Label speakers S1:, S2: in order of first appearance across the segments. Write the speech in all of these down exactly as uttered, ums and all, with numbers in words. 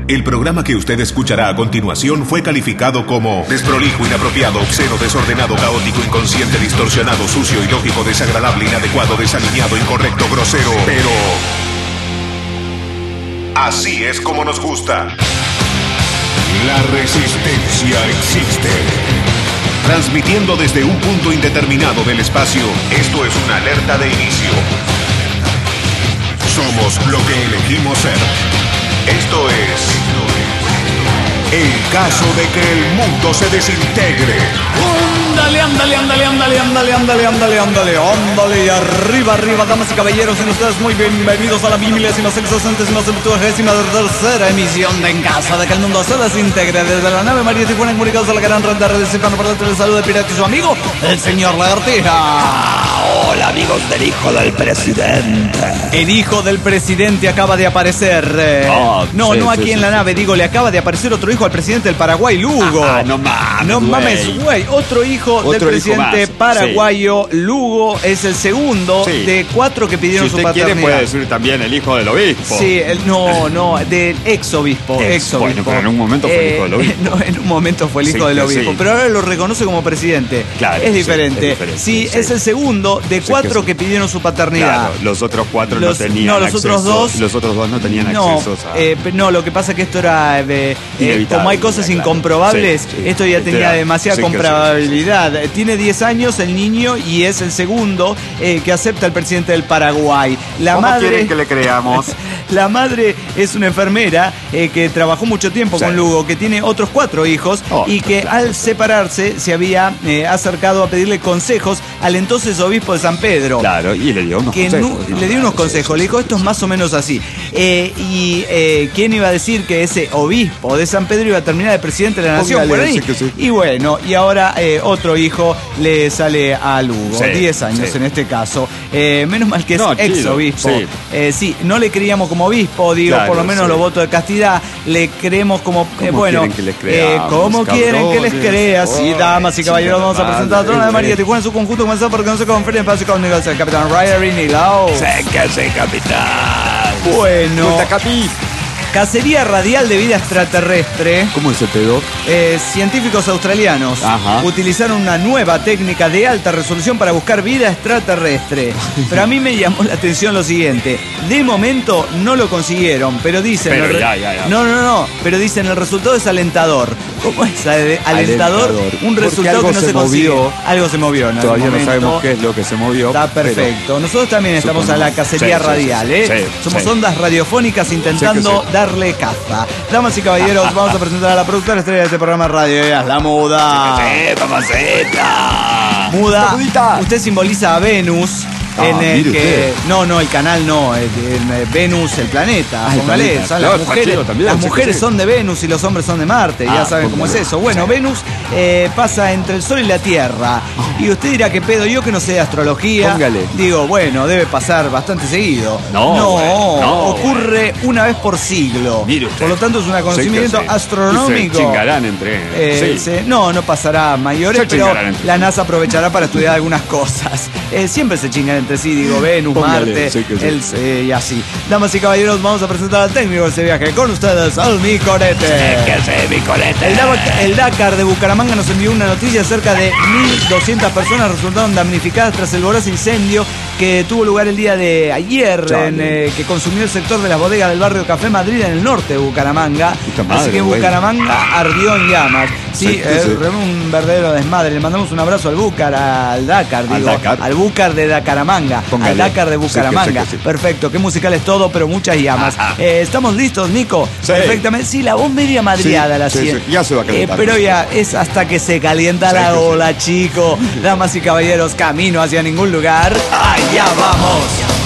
S1: El programa que usted escuchará a continuación fue calificado como desprolijo, inapropiado, obsceno, desordenado, caótico, inconsciente, distorsionado, sucio, ilógico, desagradable, inadecuado, desalineado, incorrecto, grosero. Pero así es como nos gusta. La resistencia existe. Transmitiendo desde un punto indeterminado del espacio, esto es una alerta de inicio. Somos lo que elegimos ser. Esto es el caso de que el mundo se desintegre.
S2: Ándale, ándale, ándale, ándale, ándale, ándale, ándale, ándale, ándale, y arriba, arriba, damas y caballeros, y ustedes muy bienvenidos a la milésima, sexagésima, septuagésima tercera emisión de En Casa de que el mundo se desintegre desde la nave María Tijuana, comunicados a la gran red de redes hispano para el saludo de pirata y su amigo, el señor Lagartija.
S3: Hola, amigos del hijo del presidente.
S2: El hijo del presidente acaba de aparecer. Eh,
S3: oh,
S2: no,
S3: sí,
S2: no aquí
S3: sí,
S2: en
S3: sí,
S2: la
S3: sí.
S2: nave, digo, le acaba de aparecer otro hijo al presidente del Paraguay, Lugo.
S3: Ah, no mames,
S2: No
S3: güey.
S2: mames, güey. Otro hijo
S3: Otro
S2: del
S3: hijo
S2: presidente
S3: más,
S2: paraguayo, Lugo, es el segundo
S3: Sí.
S2: de cuatro que pidieron
S3: Si
S2: su
S3: usted
S2: paternidad.
S3: quiere puede decir también el hijo del obispo.
S2: Sí, el- no, no, del ex obispo.
S3: Ex,
S2: Ex obispo.
S3: bueno, pero en un momento fue el hijo del obispo.
S2: No, en un momento fue el hijo
S3: Sí,
S2: del
S3: que
S2: obispo,
S3: sí.
S2: pero ahora lo reconoce como presidente.
S3: Claro,
S2: es
S3: sí,
S2: diferente.
S3: es diferente,
S2: Sí,
S3: sí.
S2: es el segundo de
S3: Sí,
S2: cuatro
S3: que sí.
S2: que pidieron su paternidad.
S3: Claro, los otros cuatro
S2: Los-
S3: no tenían
S2: no, los
S3: acceso.
S2: otros dos-
S3: Los otros dos no tenían
S2: No,
S3: acceso a...
S2: eh, pe- no, lo que pasa es que esto era, eh, eh,
S3: Inevitable,
S2: como hay cosas
S3: claro.
S2: incomprobables,
S3: Sí, sí.
S2: esto ya
S3: Este
S2: tenía
S3: era-
S2: demasiada
S3: sí que sí,
S2: comprobabilidad. Eh, Tiene diez años el niño y es el segundo eh, que acepta el presidente del Paraguay. La
S3: ¿Cómo
S2: madre,
S3: quieren que le creamos?
S2: la madre es una enfermera eh, que trabajó mucho tiempo
S3: Sí.
S2: con Lugo, que tiene otros cuatro hijos
S3: Oh,
S2: y que
S3: claro.
S2: al separarse se había eh, acercado a pedirle consejos al entonces obispo de San Pedro.
S3: Claro, y le dio unos
S2: Que
S3: consejos.
S2: nu-
S3: ¿no?
S2: le dio unos
S3: Sí,
S2: consejos,
S3: sí,
S2: le dijo
S3: sí,
S2: esto es
S3: sí.
S2: más o menos así. Eh, y eh, quién iba a decir que ese obispo de San Pedro iba a terminar de presidente de la nación.
S3: Póngale,
S2: Por ahí.
S3: sí que sí.
S2: Y bueno, y ahora eh, otro hijo le sale a Lugo,
S3: Sí,
S2: diez años
S3: sí.
S2: en este caso. Eh, menos mal que es
S3: No,
S2: ex
S3: chido,
S2: obispo.
S3: sí.
S2: Eh, sí, no le creíamos como obispo, digo,
S3: Claro,
S2: por lo menos
S3: sí.
S2: los votos de castidad, le creemos como, eh,
S3: ¿Cómo
S2: bueno,
S3: quieren que les
S2: eh,
S3: creamos,
S2: ¿cómo quieren que les
S3: cabrones?
S2: crea? Sí,
S3: Oh,
S2: damas y caballeros,
S3: chica
S2: vamos a
S3: madre,
S2: presentar a toda la de
S3: güey.
S2: María Tijuana en su conjunto, comenzando porque no se confiere en espacio con el capitán Ryan y Lau.
S3: Sé que sí, capitán.
S2: Bueno,
S3: Puta, capi.
S2: cacería radial de vida extraterrestre.
S3: ¿Cómo es el pedo?
S2: Eh, científicos australianos
S3: Ajá.
S2: utilizaron una nueva técnica de alta resolución para buscar vida extraterrestre. Pero a mí me llamó la atención lo siguiente. De momento no lo consiguieron, pero dicen...
S3: Pero
S2: el re-
S3: ya, ya, ya.
S2: No, no, no, pero dicen el resultado es alentador. ¿Cómo es ale- alentador?
S3: Alentador.
S2: Un
S3: Porque
S2: resultado
S3: algo
S2: que no
S3: se
S2: se, consigue.
S3: movió.
S2: Algo se movió en algún
S3: Todavía no
S2: momento.
S3: sabemos qué es lo que se movió.
S2: Está
S3: pero-
S2: perfecto. Nosotros también estamos a la
S3: Suponemos.
S2: cacería
S3: Sí, sí,
S2: radial,
S3: sí,
S2: ¿eh?
S3: sí,
S2: Somos
S3: sí.
S2: ondas radiofónicas intentando
S3: Sí que sí.
S2: darle caza. Damas y caballeros, vamos a presentar a la productora estrella de este programa de radio, ella es la Muda.
S3: Sí, mamacita.
S2: Muda,
S3: Mudita.
S2: usted simboliza a Venus.
S3: Ah,
S2: en el
S3: mire
S2: que.
S3: usted.
S2: No, no, el canal no, el- el- Venus, el planeta.
S3: Ah, el
S2: Póngale,
S3: planeta.
S2: son
S3: Claro,
S2: las mujeres,
S3: Pachero también,
S2: las
S3: sí que
S2: mujeres
S3: sí.
S2: son de Venus y los hombres son de Marte, ya
S3: Ah,
S2: saben cómo es
S3: póngale.
S2: eso. Bueno,
S3: Sí.
S2: Venus eh, pasa entre el Sol y la Tierra. Y usted dirá que pedo, yo que no sé de astrología.
S3: Póngale.
S2: Digo, bueno, debe pasar bastante seguido.
S3: No,
S2: no,
S3: güey, no,
S2: ocurre una vez por siglo.
S3: Mire usted.
S2: Por lo tanto, es un conocimiento
S3: Sí que sí.
S2: astronómico.
S3: Y se chingarán entre...
S2: Eh,
S3: sí.
S2: se- no, no pasará a mayores,
S3: Se
S2: pero
S3: chingarán entre
S2: la
S3: sí.
S2: NASA aprovechará para estudiar algunas cosas. Eh, siempre se chingan entre sí, digo, Venus,
S3: Póngale,
S2: Marte,
S3: sí que sí.
S2: el, eh, y así. Damas y caballeros, vamos a presentar al técnico de este viaje con ustedes, al Micorete.
S3: ¿Qué hace, mi colete?
S2: El, Dava- el Dakar de Bucaramanga nos envió una noticia: cerca de mil doscientas personas resultaron damnificadas tras el voraz incendio que tuvo lugar el día de ayer,
S3: Chale.
S2: en, eh, que consumió el sector de las bodegas del barrio Café Madrid en el norte de Bucaramanga.
S3: Puta madre,
S2: Así que
S3: güey.
S2: Bucaramanga ardió en llamas. Sí,
S3: Sí,
S2: eh,
S3: sí.
S2: un verdadero desmadre. Le mandamos un abrazo al Bucar, al Dakar,
S3: Al
S2: digo,
S3: Dakar.
S2: al Bucar de Dacaramanga,
S3: Póngale.
S2: al Dakar de
S3: Sí que-
S2: Bucaramanga.
S3: sí que sí.
S2: Perfecto, qué musical es todo, pero muchas llamas.
S3: Ajá.
S2: Eh, ¿Estamos listos, Nico?
S3: Sí.
S2: Perfectamente. Sí, la voz media madriada,
S3: Sí,
S2: la
S3: sí,
S2: cien.
S3: sí. Ya se va a calentar.
S2: pero ya es hasta que se calienta
S3: Sí,
S2: la
S3: que sí.
S2: ola, chico. Damas y caballeros, camino hacia ningún lugar. ¡Allá vamos!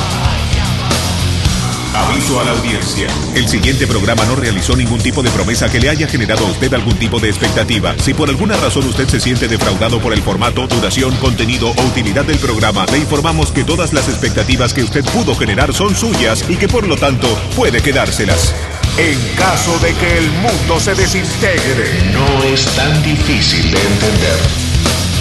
S1: Aviso a la audiencia. El siguiente programa no realizó ningún tipo de promesa que le haya generado a usted algún tipo de expectativa. Si por alguna razón usted se siente defraudado por el formato, duración, contenido o utilidad del programa, le informamos que todas las expectativas que usted pudo generar son suyas y que por lo tanto puede quedárselas. En caso de que el mundo se desintegre, no es tan difícil de entender.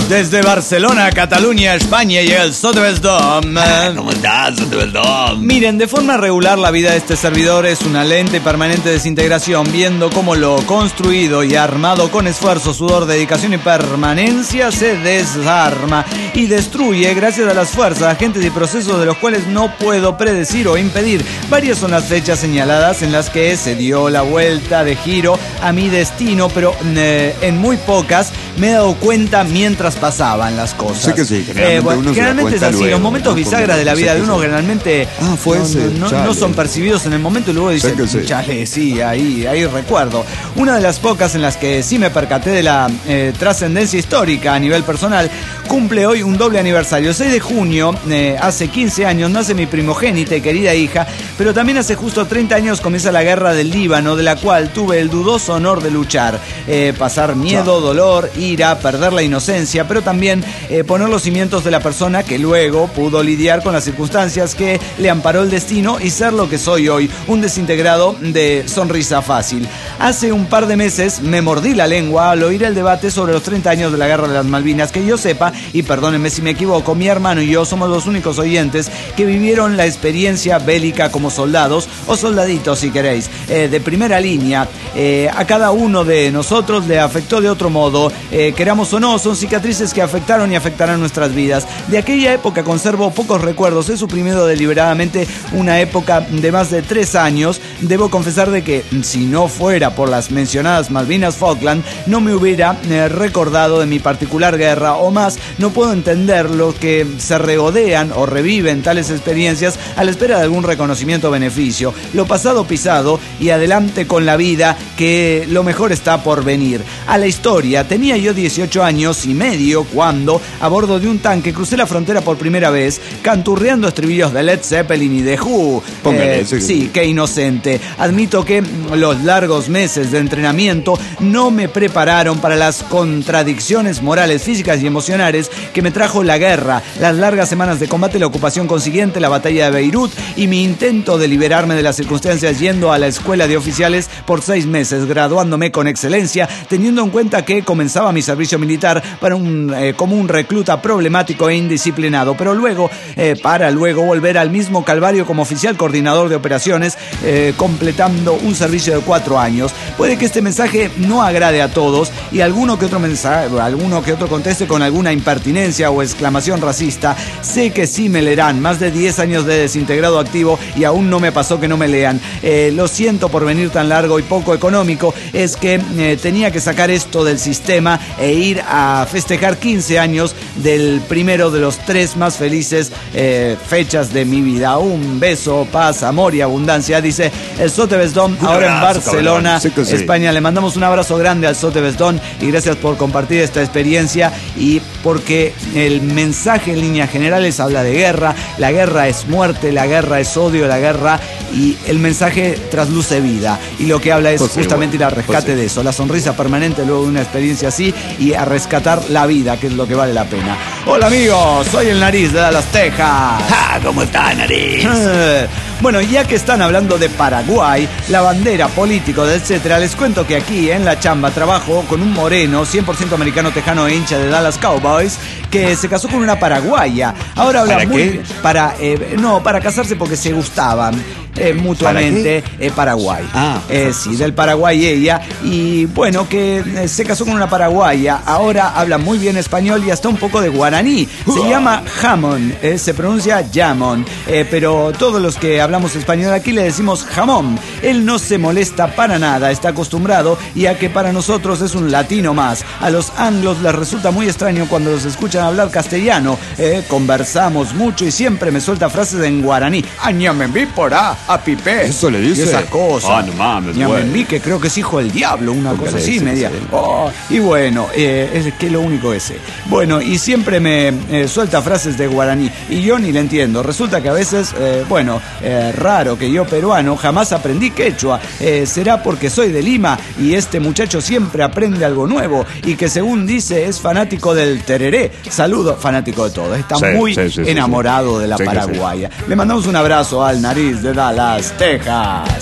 S2: Desde Barcelona, Cataluña, España y el Sotheby's-Dome.
S3: ¿Cómo estás, Sotheby's-Dome?
S2: Miren, de forma regular la vida de este servidor es una lenta y permanente desintegración, viendo cómo lo construido y armado con esfuerzo, sudor, dedicación y permanencia se desarma y destruye gracias a las fuerzas, agentes y procesos de los cuales no puedo predecir o impedir. Varias son las fechas señaladas en las que se dio la vuelta de giro a mi destino, pero eh, en muy pocas me he dado cuenta mientras pasaban las cosas.
S4: Sí que sí, generalmente,
S2: eh, bueno,
S4: uno se da
S2: generalmente es
S4: cuenta
S2: así,
S4: luego,
S2: los momentos
S4: ¿no?
S2: bisagras de la
S4: Sé
S2: vida
S4: que
S2: de uno
S4: sí.
S2: generalmente
S4: Ah, fue
S2: no,
S4: ese,
S2: no, no,
S4: chale.
S2: no son percibidos en el momento y luego dicen,
S4: Sé que sí.
S2: chale, sí, ahí, ahí recuerdo. Una de las pocas en las que sí me percaté de la eh, trascendencia histórica a nivel personal, cumple hoy un doble aniversario. seis de junio, eh, hace quince años, nace mi primogénita y querida hija, pero también hace justo treinta años comienza la guerra del Líbano, de la cual tuve el dudoso honor de luchar. Eh, pasar miedo, dolor, ira, perder la inocencia, pero también eh, poner los cimientos de la persona que luego pudo lidiar con las circunstancias que le amparó el destino y ser lo que soy hoy, un desintegrado de sonrisa fácil. Hace un par de meses me mordí la lengua al oír el debate sobre los treinta años de la Guerra de las Malvinas. Que yo sepa, y perdónenme si me equivoco, mi hermano y yo somos los únicos oyentes que vivieron la experiencia bélica como soldados, o soldaditos si queréis, eh, de primera línea. Eh, a cada uno de nosotros le afectó de otro modo, eh, queramos o no, son cicatrices que afectaron y afectarán nuestras vidas. De aquella época conservo pocos recuerdos, he suprimido deliberadamente una época de más de tres años. Debo confesar de que si no fuera por las mencionadas Malvinas Falkland, no me hubiera eh, recordado de mi particular guerra, o más, no puedo entender lo que se regodean o reviven tales experiencias a la espera de algún reconocimiento o beneficio. Lo pasado pisado y adelante con la vida, que lo mejor está por venir. A la historia, tenía yo dieciocho años y medio cuando, a bordo de un tanque, crucé la frontera por primera vez, canturreando estribillos de Led Zeppelin y de Who.
S4: Póngale,
S2: Eh,
S4: sí.
S2: sí, qué inocente. Admito que los largos meses de entrenamiento no me prepararon para las contradicciones morales, físicas y emocionales que me trajo la guerra, las largas semanas de combate, la ocupación consiguiente, la batalla de Beirut y mi intento de liberarme de las circunstancias yendo a la escuela de oficiales por seis meses, graduándome con excelencia, teniendo en cuenta que comenzaba mi servicio militar para un, eh, como un recluta problemático e indisciplinado, pero luego, eh, para luego volver al mismo calvario como oficial coordinador de operaciones, eh, completando un servicio de cuatro años. Puede que este mensaje no agrade a todos y alguno que otro mensaje, alguno que otro conteste con alguna impertinencia o exclamación racista. Sé que sí me leerán, más de diez años de desintegrado activo y aún no me pasó que no me lean. Eh, lo siento por venir tan largo y poco económico, es que eh, tenía que sacar esto del sistema e ir a festejar quince años del primero de los tres más felices eh, fechas de mi vida. Un beso, paz, amor y abundancia, dice el Sotheby's-Dome,
S3: Un
S2: ahora en
S3: abrazo,
S2: Barcelona,
S4: cabrón. Sí que sí.
S2: España. Le mandamos un abrazo grande al Sotheby's-Dome y gracias por compartir esta experiencia, y porque el mensaje en líneas generales habla de guerra. La guerra es muerte, la guerra es odio, la guerra, y el mensaje trasluce vida, y lo que habla es
S4: Pues sí,
S2: justamente
S4: bueno,
S2: ir al rescate
S4: pues sí.
S2: de eso, la sonrisa permanente luego de una experiencia así, y a rescatar la vida, que es lo que vale la pena. Hola amigos, soy el Nariz de Dallas, Texas.
S3: Ah, ¿cómo está, nariz?
S2: Bueno, ya que están hablando de Paraguay, la bandera, político, etcétera, les cuento que aquí en la chamba trabajo con un moreno, cien por ciento americano, tejano e hincha de Dallas Cowboys, que se casó con una paraguaya. Ahora habla
S4: ¿Para
S2: muy
S4: qué?
S2: bien- para eh, no, para casarse porque se gustaban eh, mutuamente. eh, Paraguay.
S4: Ah,
S2: Eh, sí, del Paraguay ella. Y bueno, que eh, se casó con una paraguaya. Ahora habla muy bien español y hasta un poco de guaraní. Se llama jamón, eh, se pronuncia jamón. Eh, pero todos los que hablamos español aquí le decimos jamón. Él no se molesta para nada, está acostumbrado, y a que para nosotros es un latino más. A los anglos les resulta muy extraño cuando los escuchan hablar castellano. Eh, conversamos mucho y siempre me suelta frases en guaraní. Añamembi porá, a pipé.
S4: Eso le dice.
S2: Y esas cosas.
S3: Ah, no mames,
S2: Ñamembi,
S3: güey.
S2: que creo que es hijo del diablo, una
S4: Porque
S2: cosa
S4: le
S2: así,
S4: dice que
S2: media.
S4: sí.
S2: Oh, y bueno, eh, es que lo único ese. Bueno, y siempre me eh, suelta frases de guaraní y yo ni le entiendo. Resulta que a veces, eh, bueno, eh, raro que yo peruano jamás aprendí quechua. Eh, será porque soy de Lima y este muchacho siempre aprende algo nuevo y que según dice es fanático del tereré. Saludo, fanático de todo. Está
S3: Sí,
S2: muy
S3: sí, sí, sí,
S2: enamorado
S3: sí.
S2: de la
S3: Sí que sí.
S2: paraguaya. Le mandamos un abrazo al Nariz de Dallas, Texas.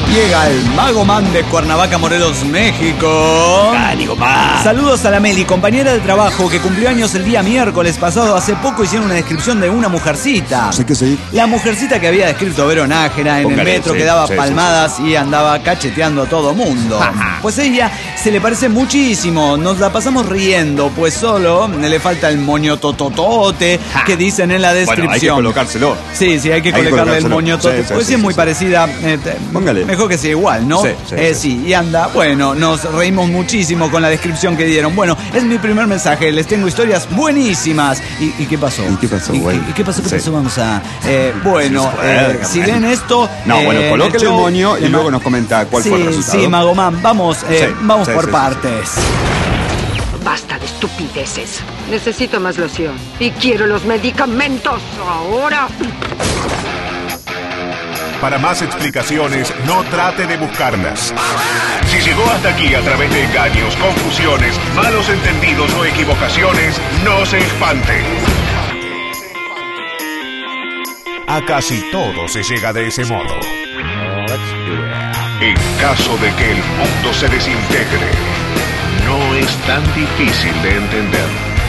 S2: Llega el Mago Man de Cuernavaca, Morelos, México.
S3: Cánico, pa.
S2: Saludos a la Meli, compañera de trabajo que cumplió años el día miércoles pasado. Hace poco hicieron una descripción de una mujercita.
S4: Sí que sí.
S2: La mujercita que había descrito Vero Nájera en
S3: Póngale,
S2: el metro,
S3: sí,
S2: que daba
S3: sí,
S2: palmadas sí, sí. y andaba cacheteando a todo mundo. Pues ella se le parece muchísimo. Nos la pasamos riendo, pues solo le falta el moño tototote que dicen en la descripción.
S4: Bueno, hay que colocárselo.
S2: Sí, sí, hay que
S4: Hay que
S2: colocarle el
S4: colocárselo.
S2: moño totote.
S4: Sí, sí,
S2: pues sí,
S4: sí,
S2: es
S4: sí,
S2: muy
S4: sí.
S2: parecida. Eh, te-
S4: Póngale.
S2: Mejor que sea igual, ¿no?
S4: Sí, sí,
S2: Eh,
S4: sí.
S2: sí, y anda. Bueno, nos reímos muchísimo con la descripción que dieron. Bueno, es mi primer mensaje. Les tengo historias buenísimas. ¿Y, y qué pasó?
S4: ¿Y qué pasó,
S2: ¿Y,
S4: güey?
S2: y qué pasó? ¿Qué
S4: Sí.
S2: pasó? Vamos a... eh, bueno,
S4: Sí, se puede,
S2: eh, si leen esto...
S4: No,
S2: eh,
S4: bueno,
S2: en
S4: colóquele el
S2: show,
S4: moño y
S2: eh,
S4: luego nos comenta cuál
S2: sí,
S4: fue el resultado.
S2: Sí, Magoman, vamos, eh,
S4: Sí,
S2: vamos
S4: sí,
S2: por
S4: sí, sí,
S2: partes.
S5: Basta de estupideces. Necesito más loción. Y quiero los medicamentos ahora.
S1: Para más explicaciones, no trate de buscarlas. Si llegó hasta aquí a través de engaños, confusiones, malos entendidos o equivocaciones, no se espante. A casi todo se llega de ese modo. En caso de que el mundo se desintegre, no es tan difícil de entender.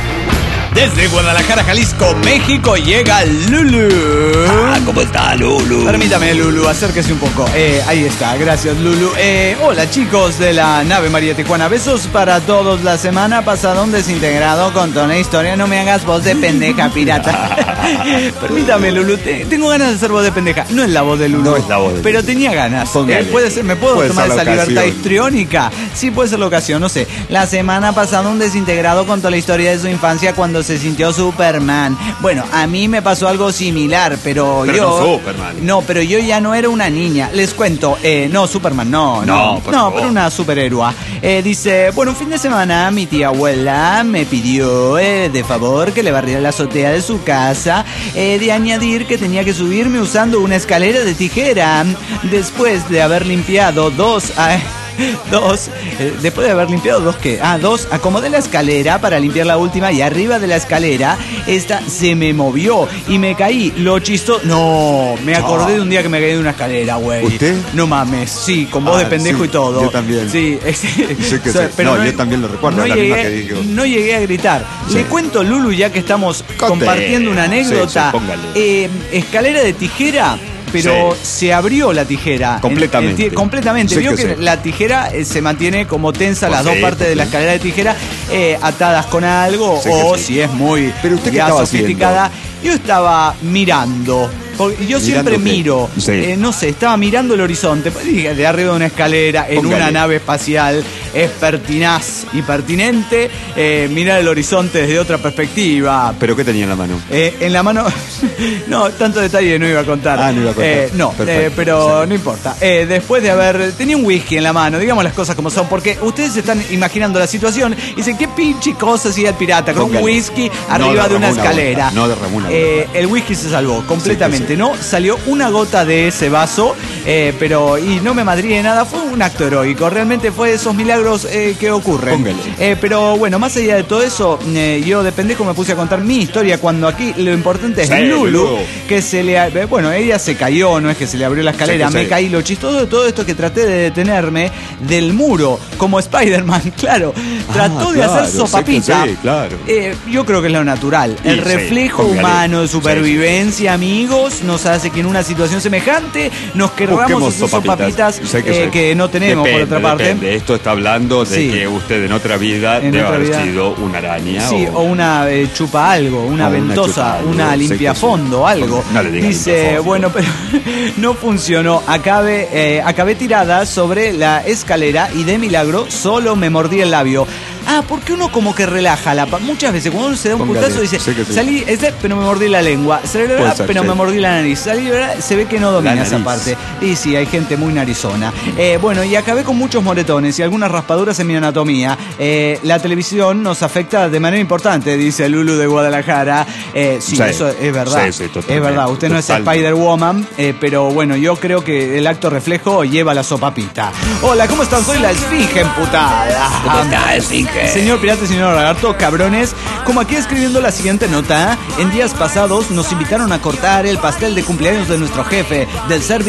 S2: Desde Guadalajara, Jalisco, México, llega Lulu.
S3: Ah, ¿cómo está, Lulu?
S2: Permítame, Lulu, acérquese un poco. Eh, ahí está, gracias, Lulu. Eh, hola, chicos de la nave María Tijuana. Besos para todos. La semana pasada un desintegrado contó una historia. No me hagas voz de pendeja, pirata. Permítame, Lulu. te- tengo ganas de hacer voz de pendeja. No es la voz de Lulu.
S4: No es la voz de
S2: Pero
S4: Lulu.
S2: tenía ganas.
S4: Póngale.
S2: Eh, puede ser, ¿Me puedo
S4: Puede
S2: tomar
S4: ser la
S2: esa libertad
S4: ocasión.
S2: histriónica? Sí, puede ser la ocasión, no sé. La semana pasada un desintegrado contó la historia de su infancia cuando se sintió Superman. Bueno, a mí me pasó algo similar, pero,
S4: Pero
S2: yo...
S4: no Superman.
S2: No, pero yo ya no era una niña. Les cuento, eh, no, Superman, no, no.
S4: No, por
S2: no,
S4: favor.
S2: pero una superhéroa. Eh, dice, bueno, un fin de semana mi tía abuela me pidió eh, de favor que le barriera la azotea de su casa, eh, de añadir que tenía que subirme usando una escalera de tijera. Después de haber limpiado dos... ah, Dos, eh, después de haber limpiado dos, ¿qué? Ah, dos, acomodé la escalera para limpiar la última y arriba de la escalera, esta se me movió y me caí. Lo chistoso, no, me acordé de un día que me caí de una escalera, güey.
S4: ¿Usted?
S2: No mames, sí, con voz
S4: Ah,
S2: de pendejo
S4: sí,
S2: y todo.
S4: yo también.
S2: Sí, es-
S4: Sí que
S2: o sea,
S4: sí. No, yo también lo recuerdo,
S2: no
S4: es la
S2: llegué,
S4: misma que digo.
S2: no llegué a gritar.
S4: Sí.
S2: Le cuento, Lulu, ya que estamos
S4: Conte.
S2: compartiendo una anécdota.
S4: Sí, sí, póngale.
S2: Eh, escalera de tijera. Pero
S4: Sí.
S2: se abrió la tijera.
S4: Completamente.
S2: En- en- completamente.
S4: Sí
S2: Vio
S4: que
S2: que
S4: sí.
S2: la tijera eh, se mantiene como tensa,
S4: Pues
S2: las
S4: sí,
S2: dos partes
S4: pues
S2: de la
S4: sí.
S2: escalera de tijera eh, atadas con algo,
S4: Sí que
S2: o
S4: sí.
S2: si es muy
S4: Pero usted, ¿qué
S2: ya
S4: estaba
S2: sofisticada. Yo estaba mirando. Porque yo siempre
S4: ¿Mirando qué?
S2: miro,
S4: Sí.
S2: eh, no sé, estaba mirando el horizonte, pues, dije, de arriba de una escalera, en
S4: Póngale.
S2: una nave espacial, es pertinaz y pertinente eh, mirar el horizonte desde otra perspectiva.
S4: ¿Pero qué tenía en la mano?
S2: Eh, en la mano, no, tanto detalle no iba a contar.
S4: Ah, no iba a contar.
S2: Eh, no,
S4: Perfecto.
S2: eh, pero
S4: Sí.
S2: no importa. Eh, después de haber, tenía un whisky en la mano, digamos las cosas como son, porque ustedes se están imaginando la situación y dicen, ¿qué pinche cosa hacía el pirata con
S4: Póngale.
S2: un whisky
S4: No
S2: arriba de una
S4: derramó una
S2: escalera?
S4: gota, no derramó una
S2: Eh, el whisky se salvó completamente,
S4: Sí que sí.
S2: ¿no? Salió una gota de ese vaso, eh, pero, y no me madrí de nada, fue un acto heroico, realmente fue de esos milagros eh, que ocurren.
S4: Póngale.
S2: Eh, pero bueno, más allá de todo eso, eh, yo de pendejo me puse a contar mi historia cuando aquí lo importante es
S4: Sí,
S2: Lulu,
S4: Lulu.
S2: que se le... a- eh, Bueno, ella se cayó, no es que se le abrió la escalera,
S4: Sí que
S2: me
S4: sí.
S2: caí. Lo chistoso de todo esto es que traté de detenerme del muro, como Spider-Man, claro. Trató de
S4: claro,
S2: hacer
S4: sé
S2: sopapita.
S4: que sí, claro.
S2: Eh, yo creo que es lo natural.
S4: Y
S2: El
S4: sí,
S2: reflejo
S4: póngale.
S2: humano de
S4: Sí,
S2: supervivencia, amigos, nos hace que en una situación semejante nos querramos
S4: Busquemos
S2: hacer sopapitas,
S4: Sé que
S2: eh,
S4: sí.
S2: que no tenemos,
S4: Depende,
S2: por otra parte.
S4: depende. Esto está hablando de
S2: Sí.
S4: que usted en otra vida
S2: En
S4: debe
S2: otra
S4: haber
S2: vida.
S4: sido una araña.
S2: Sí, o una eh, chupa algo, una
S4: O una
S2: ventosa,
S4: chupa algo,
S2: una
S4: sí,
S2: limpiafondo,
S4: que sí.
S2: algo.
S4: No le diga
S2: Dice,
S4: limpiafondo.
S2: bueno, pero no funcionó. Acabé, eh, acabé tirada sobre la escalera y de milagro solo me mordí el labio. Ah, porque uno como que relaja la pa- muchas veces cuando uno se da un
S4: Póngale,
S2: putazo dice,
S4: sí que sí.
S2: salí, ese, pero me mordí la lengua, salí,
S4: Puede ser,
S2: pero
S4: sí.
S2: me mordí la nariz, salí, se ve que no domina
S4: La
S2: esa
S4: nariz.
S2: parte. Y sí, hay gente muy narizona. Eh, bueno, y acabé con muchos moretones y algunas raspaduras en mi anatomía. Eh, la televisión nos afecta de manera importante, dice Lulu de Guadalajara. Eh, sí,
S4: Sí.
S2: eso es verdad.
S4: Sí, sí, totalmente,
S2: es verdad, usted no es
S4: totalmente.
S2: Spider-Woman, eh, pero bueno, yo creo que el acto reflejo lleva la sopapita. Hola, ¿cómo están? Soy la Esfinge emputada.
S3: ¿Cómo está, Esfinge?
S2: Señor pirata y señor lagarto, cabrones, como aquí escribiendo la siguiente nota, en días pasados nos invitaron a cortar el pastel de cumpleaños de nuestro jefe, del servil y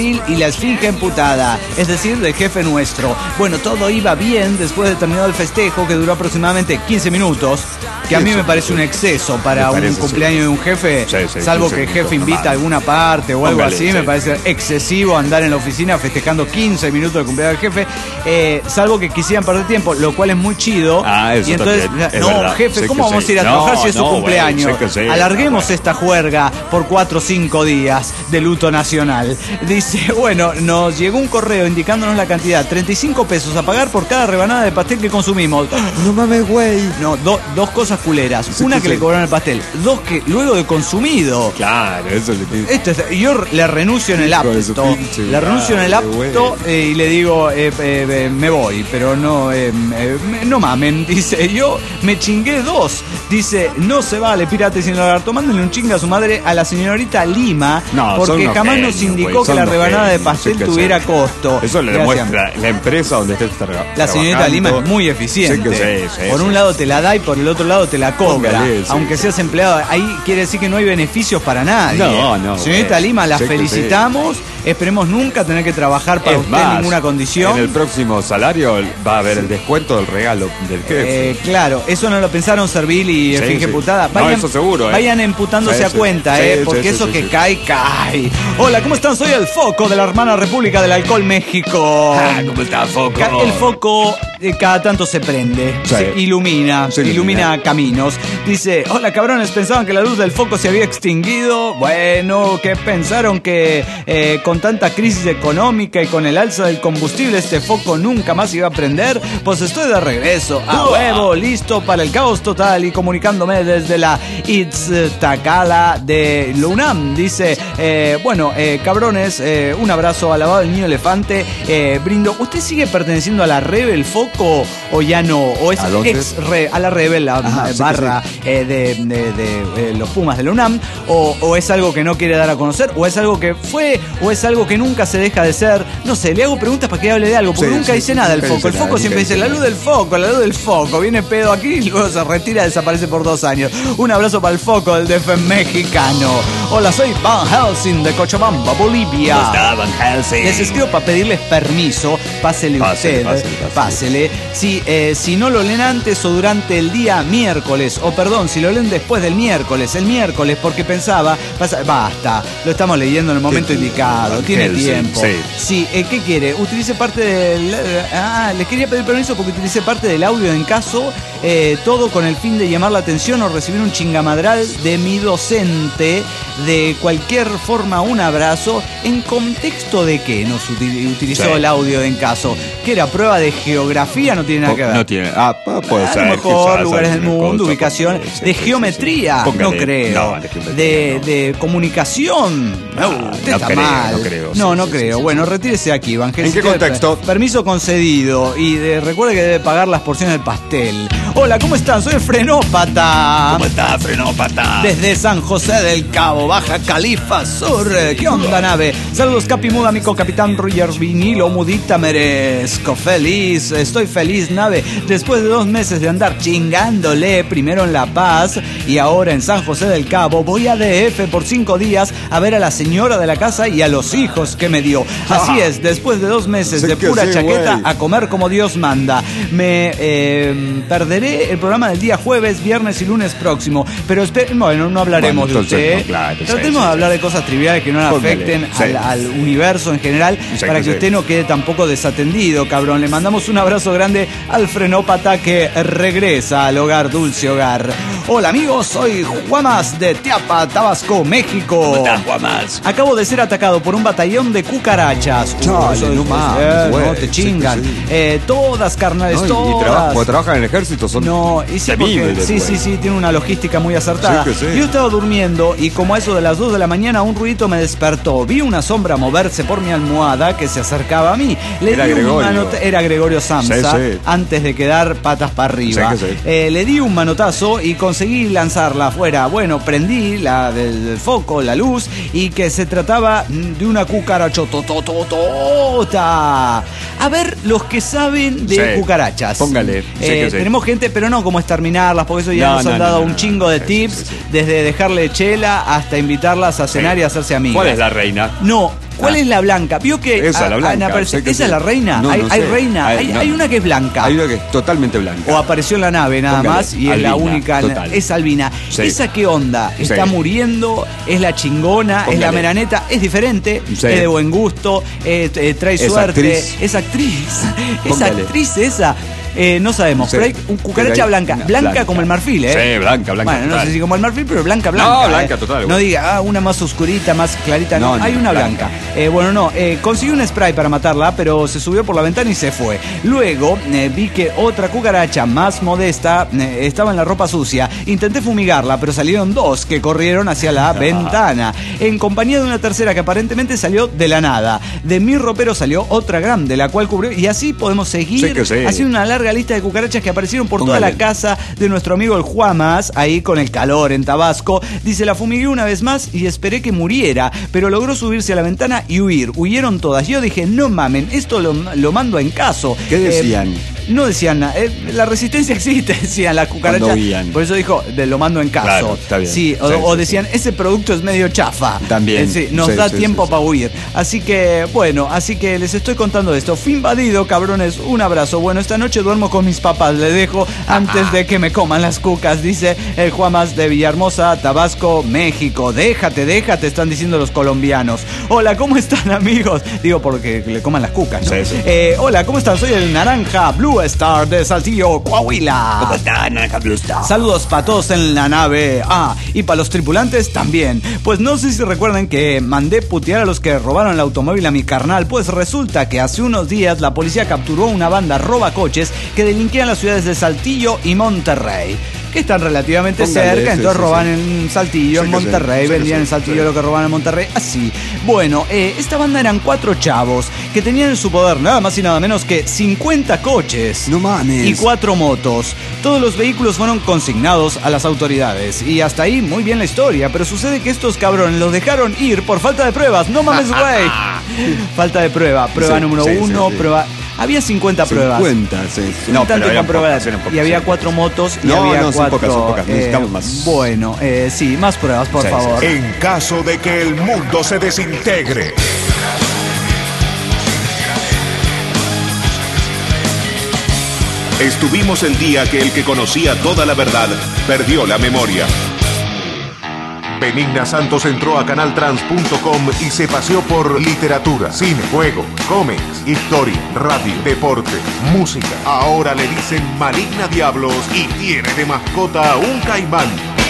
S2: la esfinge emputada, es decir, del jefe nuestro. Bueno, todo iba bien después de terminado el festejo, que duró aproximadamente quince minutos, que a mí me parece un exceso para un cumpleaños de un jefe,
S4: sí, sí,
S2: salvo
S4: sí,
S2: que el
S4: sí,
S2: jefe
S4: sí,
S2: invita
S4: normal.
S2: a alguna parte o algo
S4: Póngale,
S2: así,
S4: sí.
S2: me parece excesivo andar en la oficina festejando quince minutos del cumpleaños del jefe, eh, salvo que quisieran perder tiempo, lo cual es muy chido.
S4: Ah, eso
S2: y entonces,
S4: también, es
S2: no,
S4: verdad.
S2: jefe,
S4: Sé
S2: ¿cómo
S4: que
S2: vamos
S4: sí.
S2: a ir a
S4: No,
S2: trabajar si es su
S4: no,
S2: cumpleaños?
S4: bueno, sé que sí,
S2: Alarguemos
S4: bueno.
S2: esta juerga por cuatro o cinco días de luto nacional. Dice, bueno, nos llegó un correo indicándonos la cantidad, treinta y cinco pesos a pagar por cada rebanada de pastel que consumimos.
S4: No mames, güey.
S2: No, do- dos cosas culeras.
S4: Sí,
S2: Una
S4: sí,
S2: que
S4: sí.
S2: le cobraron el pastel, dos que luego de consumido.
S4: Claro, eso le tiene.
S2: Esto es- yo le renuncio en el
S4: Hijo de su
S2: apto,
S4: pinche
S2: le renuncio en el
S4: madre,
S2: apto
S4: güey.
S2: eh, y le digo, eh, eh, eh, me voy, pero no, eh, eh, me- no mamen, dice, yo me chingué dos, dice, no se vale, pirata y sin lagarto, mándenle un chingue a su madre a la señorita Lima,
S4: No, son
S2: porque
S4: unos
S2: jamás nos
S4: genios,
S2: indicó
S4: güey,
S2: que
S4: son
S2: la
S4: unos
S2: rebanada de
S4: genios,
S2: pastel
S4: sí que
S2: tuviera
S4: sí.
S2: costo.
S4: Eso le
S2: Gracias.
S4: demuestra la empresa donde estés tra-
S2: La señorita
S4: trabajando.
S2: Lima es muy eficiente.
S4: Sí que sí, sí,
S2: por
S4: sí.
S2: un lado te la da y por el otro lado te la cobra.
S4: Póngale, sí.
S2: Aunque seas empleado, ahí quiere decir que no hay beneficios para nadie.
S4: No, no,
S2: Señorita
S4: güey.
S2: Lima, la
S4: Sí que
S2: felicitamos. Esperemos nunca tener que trabajar para
S4: Es
S2: usted
S4: más,
S2: en ninguna condición.
S4: En el próximo salario va a haber el descuento del regalo del jefe.
S2: Eh, claro, eso no lo pensaron Servil y
S4: Sí,
S2: Esfinge
S4: sí.
S2: Putada.
S4: No, eso seguro, eh.
S2: Vayan emputándose
S4: Sí,
S2: a
S4: sí.
S2: cuenta,
S4: Sí,
S2: eh,
S4: sí,
S2: porque
S4: sí,
S2: eso
S4: sí,
S2: que
S4: sí.
S2: cae, cae. Hola, ¿cómo están? Soy el Foco de la hermana República del Alcohol México.
S3: Ah, ¿cómo está, Foco?
S2: Ca- El foco eh, cada tanto se prende,
S4: Sí.
S2: se ilumina,
S4: Se
S2: ilumina.
S4: ilumina.
S2: caminos. Dice, hola cabrones, pensaban que la luz del foco se había extinguido. Bueno, que pensaron que eh, con tanta crisis económica y con el alza del combustible este foco nunca más iba a prender. Pues estoy de regreso, a huevo, listo para el caos total y comunicándome desde la Iztacala de Lunam. Dice, eh, bueno, eh, cabrones, eh, un abrazo alabado del niño elefante. Eh, brindo, ¿usted sigue perteneciendo a la Rebel Foco o ya no? ¿O es
S4: ¿A dónde?
S2: ex re- a la Rebel, la
S4: Ajá,
S2: eh,
S4: sí que
S2: barra eh, de, de- de, eh, los Pumas de la UNAM? O, ¿O es algo que no quiere dar a conocer? ¿O es algo que fue? ¿O es algo que nunca se deja de ser? No sé, le hago preguntas para que hable de algo, porque
S4: Sí,
S2: nunca
S4: sí,
S2: dice
S4: sí,
S2: nada el
S4: nunca
S2: foco.
S4: dice
S2: El
S4: nada,
S2: foco
S4: nunca
S2: siempre dice,
S4: dice
S2: la
S4: nada.
S2: luz del foco, la luz del foco. Viene pedo aquí y luego se retira, desaparece por dos años. Un abrazo para el foco del D F mexicano. Hola, soy Van Helsing de Cochabamba, Bolivia.
S3: ¿Cómo está, Van Helsing?
S2: Les escribo para pedirles permiso, pásele,
S4: Pásele,
S2: usted,
S4: pásele,
S2: pásele.
S4: pásele.
S2: Si, eh, si no lo leen antes o durante el día miércoles, o perdón, si lo leen después del miércoles, el miércoles, porque pensaba, pasa- basta, lo estamos leyendo en el momento
S4: ¿Qué?
S2: indicado, tiene
S4: Helsing,
S2: tiempo.
S4: sí.
S2: Sí, eh, ¿qué quiere? Utilice parte del... Ah, les quería pedir permiso porque utilicé parte del audio en caso, eh, todo con el fin de llamar la atención o recibir un chingamadral de mi docente. De cualquier forma, un abrazo. ¿En contexto de qué nos util- utilizó
S4: Sí.
S2: el audio en caso? ¿Que era prueba de geografía? No tiene nada que ver.
S4: No tiene. Ah, pa- puede
S2: A
S4: ser.
S2: lo mejor
S4: quizás
S2: lugares del
S4: alguna
S2: mundo,
S4: cosa,
S2: ubicación,
S4: póngale, sí,
S2: de
S4: sí, sí,
S2: geometría,
S4: sí.
S2: no
S4: Póngale.
S2: creo.
S4: No, de geometría
S2: de,
S4: no.
S2: de comunicación, no,
S4: No,
S2: usted
S4: no
S2: está
S4: creo,
S2: mal.
S4: no creo,
S2: No,
S4: sí,
S2: no
S4: sí,
S2: creo.
S4: sí, sí,
S2: Bueno,
S4: sí.
S2: retírese aquí, Evangelio.
S4: ¿En qué
S2: Si quiere,
S4: contexto?
S2: per- Permiso concedido y de- recuerde que debe pagar las porciones del pastel. Hola, ¿cómo están? Soy el Frenópata.
S3: ¿Cómo está, Frenópata?
S2: Desde San José del Cabo, Baja Califa Sur. ¿Qué onda, nave? Saludos, Capi Muda, amigo Capitán Roger Vinilo, Mudita, merezco. Feliz, estoy feliz, nave. Después de dos meses de andar chingándole, primero en La Paz y ahora en San José del Cabo, voy a D F por cinco días a ver a la señora de la casa y a los hijos que me dio. Así es, después de dos meses
S4: Sí
S2: de
S4: que
S2: pura
S4: sí,
S2: chaqueta,
S4: güey.
S2: a comer como Dios manda. Me eh, perderé el programa del día jueves, viernes y lunes próximo. Pero espe- bueno, no hablaremos
S4: Bueno, entonces,
S2: de usted.
S4: no, claro, sí,
S2: Tratemos
S4: sí,
S2: de hablar
S4: sí.
S2: de cosas triviales que no le
S4: Póngale,
S2: afecten
S4: sí.
S2: al, al universo en general,
S4: Sí,
S2: para que
S4: sí.
S2: usted no quede tampoco desatendido, cabrón. Le mandamos un abrazo grande al Frenópata que regresa al hogar, dulce hogar. Hola amigos, soy Juamas de Teapa, Tabasco, México.
S3: ¿Cómo está, Juamas?
S2: Acabo de ser atacado por un batallón de cucarachas.
S4: Chale,
S2: eso
S4: no
S2: es-
S4: mames,
S2: eh,
S4: güey.
S2: no te
S4: Sí,
S2: chingan.
S4: sí, sí.
S2: Eh, todas, carnales,
S4: No, y-
S2: todas.
S4: y trabaja, porque trabajan en el ejército, son.
S2: No, y sí, porque-
S4: temibles,
S2: sí,
S4: güey.
S2: sí, sí, tiene una logística muy acertada.
S4: Sí que sí.
S2: Yo estaba durmiendo y como a eso de las dos de la mañana un ruidito me despertó. Vi una sombra moverse por mi almohada que se acercaba a mí. Le
S4: Era
S2: di un
S4: Gregorio.
S2: manota- era Gregorio Samsa,
S4: Sí, sí.
S2: antes de quedar patas para arriba.
S4: Sí que sí.
S2: Eh, le di un manotazo y conseguí lanzarla afuera. Bueno, prendí la del, del foco, la luz, y que se trataba mm, de una cucarachotototota. A ver, los que saben de
S4: Sí.
S2: cucarachas.
S4: Póngale, sí
S2: Eh,
S4: que sí.
S2: Tenemos gente, pero no como exterminarlas, porque eso ya
S4: No,
S2: nos
S4: no,
S2: han
S4: no,
S2: dado
S4: no,
S2: un
S4: no,
S2: chingo
S4: no.
S2: de
S4: Sí,
S2: tips,
S4: sí, sí.
S2: desde dejarle chela hasta invitarlas a cenar
S4: Sí.
S2: y hacerse amigas.
S4: ¿Cuál es la reina?
S2: No, ¿Cuál
S4: Ah.
S2: es la blanca? ¿Vio que
S4: Esa,
S2: a-
S4: la blanca,
S2: Ana aparece-
S4: sé que
S2: ¿Esa
S4: sí.
S2: es la reina?
S4: No,
S2: hay
S4: no
S2: hay
S4: sé.
S2: reina,
S4: Hay-
S2: hay,
S4: no.
S2: hay una que es blanca.
S4: Hay una que es totalmente blanca.
S2: O apareció en la nave nada
S4: Póngale,
S2: más y es la
S4: albina,
S2: única.
S4: total.
S2: Es albina.
S4: Sí.
S2: ¿Esa qué onda? ¿Está
S4: Sí.
S2: muriendo? ¿Es la chingona? ¿Es la
S4: Póngale.
S2: meraneta? ¿Es diferente?
S4: Sí.
S2: ¿Es de buen gusto? Eh, eh, ¿Trae
S4: Es
S2: suerte?
S4: actriz.
S2: ¿Es actriz? ¿Es
S4: Póngale.
S2: actriz esa? Eh, no sabemos,
S4: Sí.
S2: pero hay un cucaracha
S4: Pero hay
S2: blanca.
S4: una
S2: Blanca
S4: blanca.
S2: como el marfil, ¿eh?
S4: Sí, blanca, blanca,
S2: Bueno, no
S4: total.
S2: sé si como el marfil, pero blanca, blanca.
S4: No, blanca,
S2: ¿eh?
S4: total,
S2: No
S4: güey.
S2: diga, ah, una más oscurita, más clarita. No,
S4: No, no,
S2: hay una blanca.
S4: blanca.
S2: Eh, bueno, no, eh, consiguió un spray para matarla, pero se subió por la ventana y se fue. Luego eh, vi que otra cucaracha más modesta eh, estaba en la ropa sucia. Intenté fumigarla, pero salieron dos que corrieron hacia la ventana. En compañía de una tercera que aparentemente salió de la nada. De mi ropero salió otra grande, la cual cubrió. Y así podemos seguir
S4: Sí que sí.
S2: haciendo una larga lista de cucarachas que aparecieron por
S4: Póngale.
S2: toda la casa de nuestro amigo el Juamas, ahí con el calor en Tabasco. Dice, la fumigué una vez más y esperé que muriera, pero logró subirse a la ventana y huir. Huyeron todas. Yo dije, no mamen, esto lo, lo mando en caso.
S4: ¿Qué decían?
S2: Eh, no decían nada. Eh, la resistencia existe, decían las cucarachas.
S4: Cuando huían.
S2: Por eso dijo, de, lo mando en caso.
S4: Claro, está bien.
S2: Sí, o,
S4: Sí,
S2: o
S4: sí,
S2: decían, ese producto es medio chafa.
S4: También.
S2: Eh, sí, nos
S4: Sí,
S2: da
S4: sí,
S2: tiempo
S4: sí, sí.
S2: para huir. Así que, bueno, así que les estoy contando esto. Fui invadido, cabrones. Un abrazo. Bueno, esta noche duermo con mis papás. Le dejo antes de que me coman las cucas, dice el Juamas de Villahermosa, Tabasco, México. Déjate, déjate, están diciendo los colombianos. Hola, ¿cómo están, amigos? Digo, porque le coman las cucas, ¿no?
S4: Sí, sí.
S2: Eh, hola, ¿cómo están? Soy el Naranja Blue Star de Saltillo, Coahuila.
S3: ¿Cómo está, Naranja Blue Star?
S2: Saludos para todos en la nave. Ah, y para los tripulantes también. Pues no sé si recuerdan que mandé putear a los que robaron el automóvil a mi carnal. Pues resulta que hace unos días la policía capturó una banda robacoches que delinquían las ciudades de Saltillo y Monterrey, que están relativamente
S4: Póngale,
S2: cerca.
S4: sí,
S2: Entonces
S4: sí,
S2: roban
S4: sí.
S2: en Saltillo,
S4: Sí
S2: en
S4: que sí,
S2: Monterrey,
S4: sí que
S2: vendían
S4: sí,
S2: en Saltillo
S4: sí.
S2: lo que roban en Monterrey. Así. Bueno, eh, esta banda eran cuatro chavos que tenían en su poder nada más y nada menos que cincuenta coches.
S4: No mames.
S2: Y cuatro motos. Todos los vehículos fueron consignados a las autoridades. Y hasta ahí muy bien la historia. Pero sucede que estos cabrones los dejaron ir por falta de pruebas. No mames, güey. Falta de prueba. Prueba
S4: Sí,
S2: número
S4: sí, sí,
S2: uno,
S4: sí.
S2: prueba... Había cincuenta pruebas.
S4: cincuenta, sí. sí.
S2: No,
S4: pero
S2: tanto
S4: eran
S2: con pruebas.
S4: pocas, eran pocas,
S2: Y había
S4: eran
S2: cuatro
S4: pocas.
S2: motos y
S4: No,
S2: había
S4: no, son
S2: cuatro...
S4: pocas, son pocas.
S2: eh,
S4: Necesitamos más.
S2: Bueno, eh, sí, más pruebas, por
S4: Sí, sí,
S2: favor.
S4: sí.
S1: En caso de que el mundo se desintegre. Estuvimos el día que el que conocía toda la verdad perdió la memoria. Benigna Santos entró a canal trans punto com y se paseó por literatura, cine, juego, cómics, historia, radio, deporte, música. Ahora le dicen Maligna Diablos y tiene de mascota un caimán.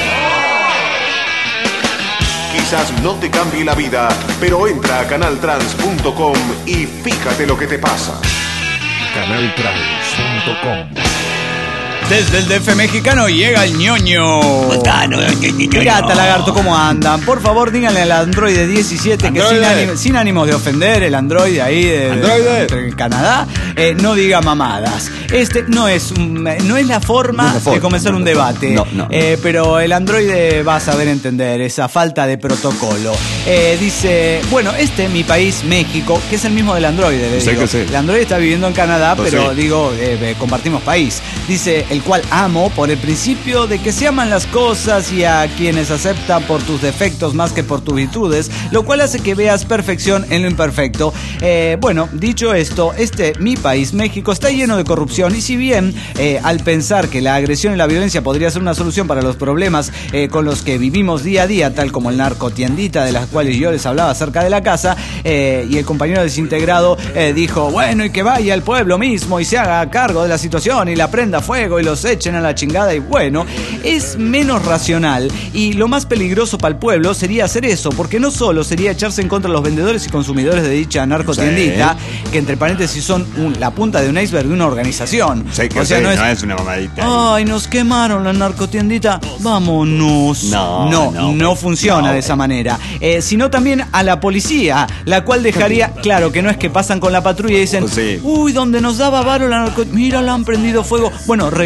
S1: Quizás no te cambie la vida, pero entra a canal trans punto com y fíjate lo que te pasa. canal trans punto com.
S2: Desde el D F mexicano llega el ñoño.
S3: ¿Cómo está, no?
S2: Pirata, lagarto, ¿cómo andan? Por favor, díganle al androide diecisiete que sin,
S4: Androide.
S2: ánimo- sin ánimos de ofender, el androide ahí de,
S4: Androide.
S2: de- de Canadá, eh, no diga mamadas. Este no es un- no es la forma,
S4: No es la forma,
S2: de comenzar
S4: no
S2: un
S4: es la
S2: debate.
S4: forma. No, no.
S2: Eh, pero el androide va a saber entender esa falta de protocolo. Eh, dice, bueno, este mi país, México, que es el mismo del androide. Le
S4: Sí
S2: digo.
S4: que sí.
S2: El androide está viviendo en Canadá,
S4: Pues
S2: pero
S4: sí.
S2: digo, eh, eh, compartimos país. Dice, el cual amo por el principio de que se aman las cosas y a quienes aceptan por tus defectos más que por tus virtudes, lo cual hace que veas perfección en lo imperfecto. Eh, bueno, dicho esto, este mi país, México, está lleno de corrupción y si bien eh, al pensar que la agresión y la violencia podría ser una solución para los problemas eh, con los que vivimos día a día, tal como el narcotiendita de las cuales yo les hablaba cerca de la casa, eh, y el compañero desintegrado eh, dijo, bueno, y que vaya el pueblo mismo y se haga cargo de la situación y la prenda fuego y los echen a la chingada, y bueno, es menos racional y lo más peligroso para el pueblo sería hacer eso, porque no solo sería echarse en contra de los vendedores y consumidores de dicha narcotiendita, que entre paréntesis son un- la punta de un iceberg de una organización.
S4: Sí, que
S2: o sea,
S4: sí,
S2: no es,
S4: no es una mamadita.
S2: ay, nos quemaron la narcotiendita, vámonos.
S4: No,
S2: no,
S4: no,
S2: no
S4: güey.
S2: funciona
S4: No,
S2: de esa manera. Eh, sino también a la policía, la cual dejaría, claro, que no es que pasan con la patrulla y dicen,
S4: Pues sí.
S2: uy, donde nos daba varo la narcotiendita, mira, la han prendido fuego. Bueno, regresamos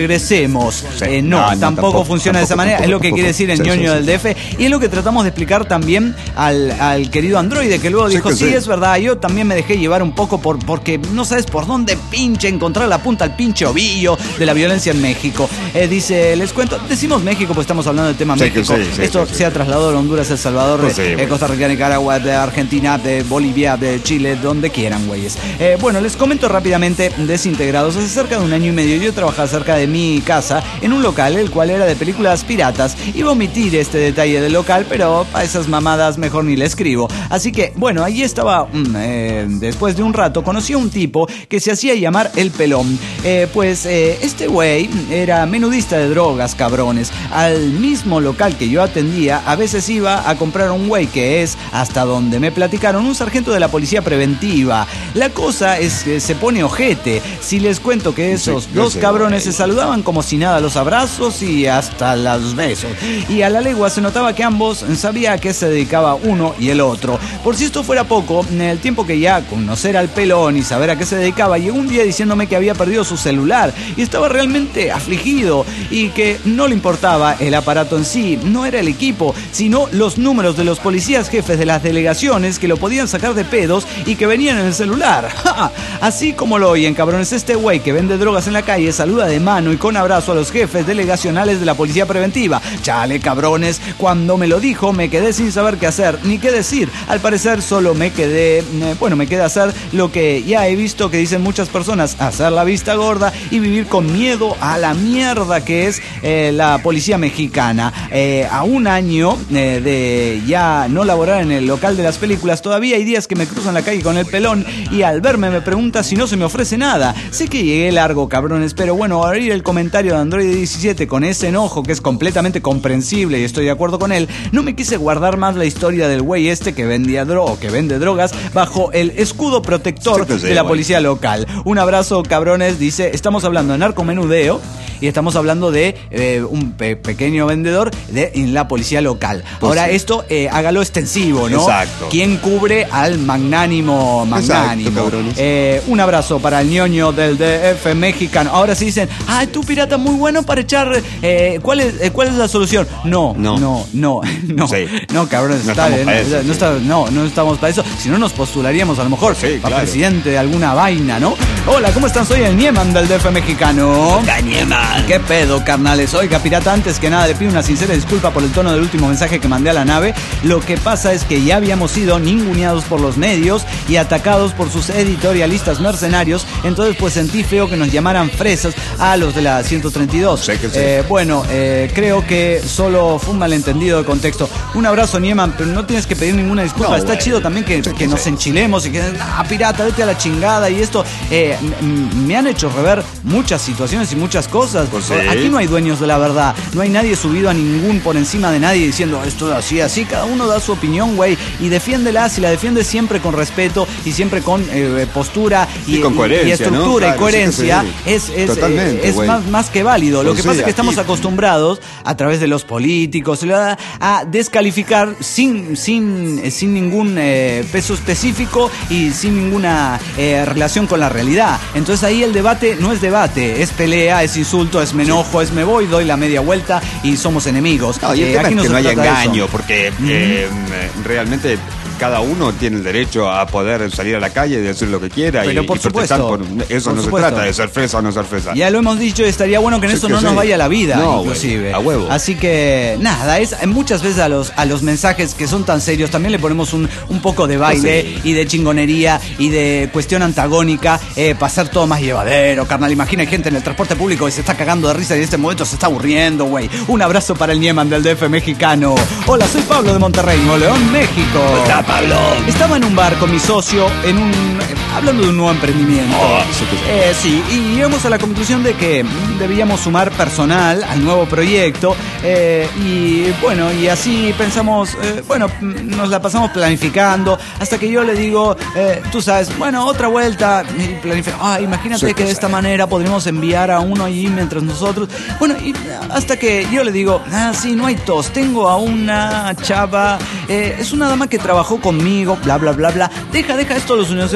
S2: regresemos.
S4: Sí.
S2: Eh, no,
S4: No, no,
S2: tampoco,
S4: tampoco,
S2: funciona de esa
S4: tampoco,
S2: manera.
S4: tampoco,
S2: Es lo que
S4: tampoco.
S2: quiere decir el
S4: Sí,
S2: ñoño
S4: sí,
S2: del D F. Y es lo que tratamos de explicar también al, al querido androide, que luego
S4: Sí,
S2: dijo,
S4: que
S2: sí,
S4: sí.
S2: es verdad, yo también me dejé llevar un poco por porque no sabes por dónde pinche encontrar la punta al pinche ovillo de la violencia en México. Eh, dice, les cuento, decimos México pues estamos hablando del tema
S4: Sí, que
S2: México.
S4: sí, sí,
S2: Esto
S4: sí, sí.
S2: se ha trasladado a Honduras, El Salvador,
S4: Pues sí,
S2: eh,
S4: bueno.
S2: Costa Rica, Nicaragua, de Argentina, de Bolivia, de Chile, donde quieran, güeyes. Eh, bueno, les comento rápidamente, desintegrados. Hace cerca de un año y medio yo trabajaba cerca de mi casa en un local, el cual era de películas piratas. Iba a omitir este detalle del local, pero a esas mamadas mejor ni le escribo. Así que, bueno, ahí estaba, mm, eh, después de un rato, conocí a un tipo que se hacía llamar El Pelón. Eh, pues eh, este güey era menudista de drogas, cabrones. Al mismo local que yo atendía, a veces iba a comprar un güey que es, hasta donde me platicaron, un sargento de la policía preventiva. La cosa es que se pone ojete. Si les cuento que esos
S4: Sí,
S2: dos
S4: ese
S2: cabrones
S4: güey.
S2: se saludaban como si nada, los abrazos y hasta los besos. Y a la legua se notaba que ambos sabía a qué se dedicaba uno y el otro. Por si esto fuera poco, en el tiempo que ya conocer al Pelón y saber a qué se dedicaba, llegó un día diciéndome que había perdido su celular y estaba realmente afligido y que no le importaba el aparato en sí, no era el equipo, sino los números de los policías jefes de las delegaciones que lo podían sacar de pedos y que venían en el celular. ¡Ja! Así como lo oyen, cabrones, este güey que vende drogas en la calle saluda de mano y con abrazo a los jefes delegacionales de la policía preventiva. Chale, cabrones, cuando me lo dijo me quedé sin saber qué hacer ni qué decir. Al parecer solo me quedé, eh, bueno, me quedé a hacer lo que ya he visto que dicen muchas personas, hacer la vista gorda y vivir con miedo a la mierda que es eh, la policía mexicana. Eh, a un año eh, de ya no laborar en el local de las películas, todavía hay días que me cruzo en la calle con El Pelón y al verme me pregunta si no se me ofrece nada. Sé que llegué largo, cabrones, pero bueno, al oír el comentario de Android diecisiete con ese enojo que es completamente comprensible y estoy de acuerdo con él, no me quise guardar más la historia del güey este que vendía dro o que vende drogas bajo el escudo protector
S4: Sí, que sí,
S2: de la
S4: güey.
S2: policía local. Un abrazo, cabrones, dice, estamos hablando de narcomenudeo y estamos hablando de eh, un pe pequeño vendedor de en la policía local.
S4: Pues
S2: Ahora
S4: sí.
S2: esto eh, hágalo extensivo, ¿no?
S4: Exacto.
S2: ¿Quién cubre al magnánimo magnánimo?
S4: Exacto, cabrones.
S2: Eh, un abrazo para el ñoño del D F mexicano. Ahora sí dicen, ay, tú pirata muy bueno para echar, eh, ¿cuál es eh, cuál es la solución? No, no,
S4: No.
S2: no, no, no,
S4: Sí.
S2: no, cabrones,
S4: No
S2: está
S4: estamos
S2: bien,
S4: para eso,
S2: no,
S4: sí.
S2: está- no, no estamos para eso. Si no nos postularíamos a lo mejor
S4: Sí,
S2: para
S4: claro.
S2: presidente de alguna vaina, ¿no? Hola, ¿cómo están? Soy el Nieman del D F mexicano.
S3: Cañeman.
S2: ¿Qué pedo, carnales? Oiga, pirata, antes que nada le pido una sincera disculpa por el tono del último mensaje que mandé a la nave. Lo que pasa es que ya habíamos sido ninguneados por los medios y atacados por sus editorialistas mercenarios, entonces pues sentí feo que nos llamaran fresas a los de la ciento treinta y dos.
S4: Sí, que sí.
S2: Eh, bueno, eh, creo que solo fue un malentendido de contexto. Un abrazo, Nieman, pero no tienes que pedir ninguna disculpa.
S4: No,
S2: Está
S4: güey.
S2: chido también que,
S4: Sí,
S2: que
S4: que
S2: nos
S4: sí.
S2: enchilemos y que, ah, pirata, vete a la chingada y esto. Eh, m- me han hecho rever muchas situaciones y muchas cosas.
S4: Pues sí.
S2: Aquí no hay dueños de la verdad. No hay nadie subido a ningún por encima de nadie diciendo esto así, así. Cada uno da su opinión, güey, y defiéndela. Si la defiende siempre con respeto y siempre con eh, postura y,
S4: Y con coherencia,
S2: y estructura
S4: ¿no?
S2: y
S4: Claro,
S2: coherencia,
S4: sí que sí.
S2: es, es,
S4: Totalmente,
S2: eh, es
S4: güey.
S2: más, más que válido. Lo
S4: Pues
S2: que
S4: sí,
S2: pasa es que estamos
S4: aquí-
S2: acostumbrados a través de los políticos a, a descalificar sin, sin, eh, sin ningún eh, peso específico y sin ninguna eh, relación con la realidad. Entonces ahí el debate no es debate, es pelea, es insulto, es me enojo, es me voy, doy la media vuelta y somos enemigos.
S4: No, y el
S2: Eh,
S4: tema
S2: aquí
S4: es que
S2: se
S4: no haya
S2: trata de eso.
S4: engaño, porque eh, realmente cada uno tiene el derecho a poder salir a la calle y decir lo que quiera
S2: Pero
S4: y,
S2: por
S4: y protestar
S2: supuesto,
S4: por eso.
S2: por
S4: No
S2: supuesto.
S4: se trata de ser fresa o no ser fresa.
S2: Ya lo hemos dicho y estaría bueno que en
S4: Sí
S2: eso
S4: que
S2: no nos
S4: sí.
S2: vaya la vida,
S4: No,
S2: inclusive.
S4: güey, a huevo.
S2: Así que, nada, es muchas veces a los, a los mensajes que son tan serios también le ponemos un, un poco de baile
S4: Pues
S2: y de chingonería y de cuestión antagónica eh, para hacer todo más llevadero, carnal. Imagina, hay gente en el transporte público que se está cagando de risa y en este momento se está aburriendo, güey. Un abrazo para el Nieman del D F mexicano. Hola, soy Pablo de Monterrey, Nuevo León, México.
S3: ¿Cómo está, Pablo?
S2: Estaba en un bar con mi socio en un eh, hablando de un nuevo emprendimiento.
S3: Oh,
S4: sí que sí.
S2: Eh, sí, y llegamos a la conclusión de que mm, debíamos sumar personal al nuevo proyecto eh, y bueno, y así pensamos, eh, bueno, mm, nos la pasamos planificando hasta que yo le digo, eh, tú sabes, bueno, otra vuelta, y planific- ah, imagínate
S4: Sí,
S2: que de
S4: sí.
S2: esta manera podríamos enviar a uno allí mientras nosotros, bueno, y hasta que yo le digo, ah, sí, no hay tos, tengo a una chava, eh, es una dama que trabajó conmigo, bla, bla, bla, bla, deja, deja, esto lo hacemos en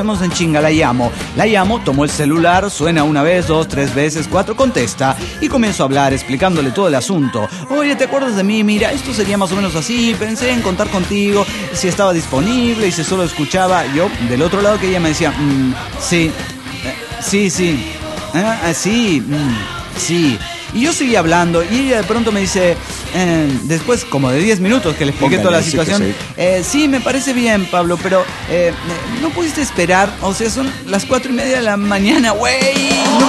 S2: chinga, la llamo. La llamo, tomó el celular, suena una vez, dos, tres veces, cuatro, contesta. Y comienzo a hablar, explicándole todo el asunto. Oye, ¿te acuerdas de mí? Mira, esto sería más o menos así. Pensé en contar contigo, si estaba disponible y si solo escuchaba. Yo, del otro lado, que ella me decía, mmm, sí, eh, sí, sí, ah, sí, mmm, sí. Y yo seguía hablando y ella de pronto me dice, eh, después como de diez minutos que le expliqué
S4: Póngale,
S2: toda la
S4: sí
S2: situación,
S4: que sí.
S2: eh, sí, me parece bien, Pablo, pero eh, no pudiste esperar, o sea, son las cuatro y media de la mañana, güey.
S4: ¡No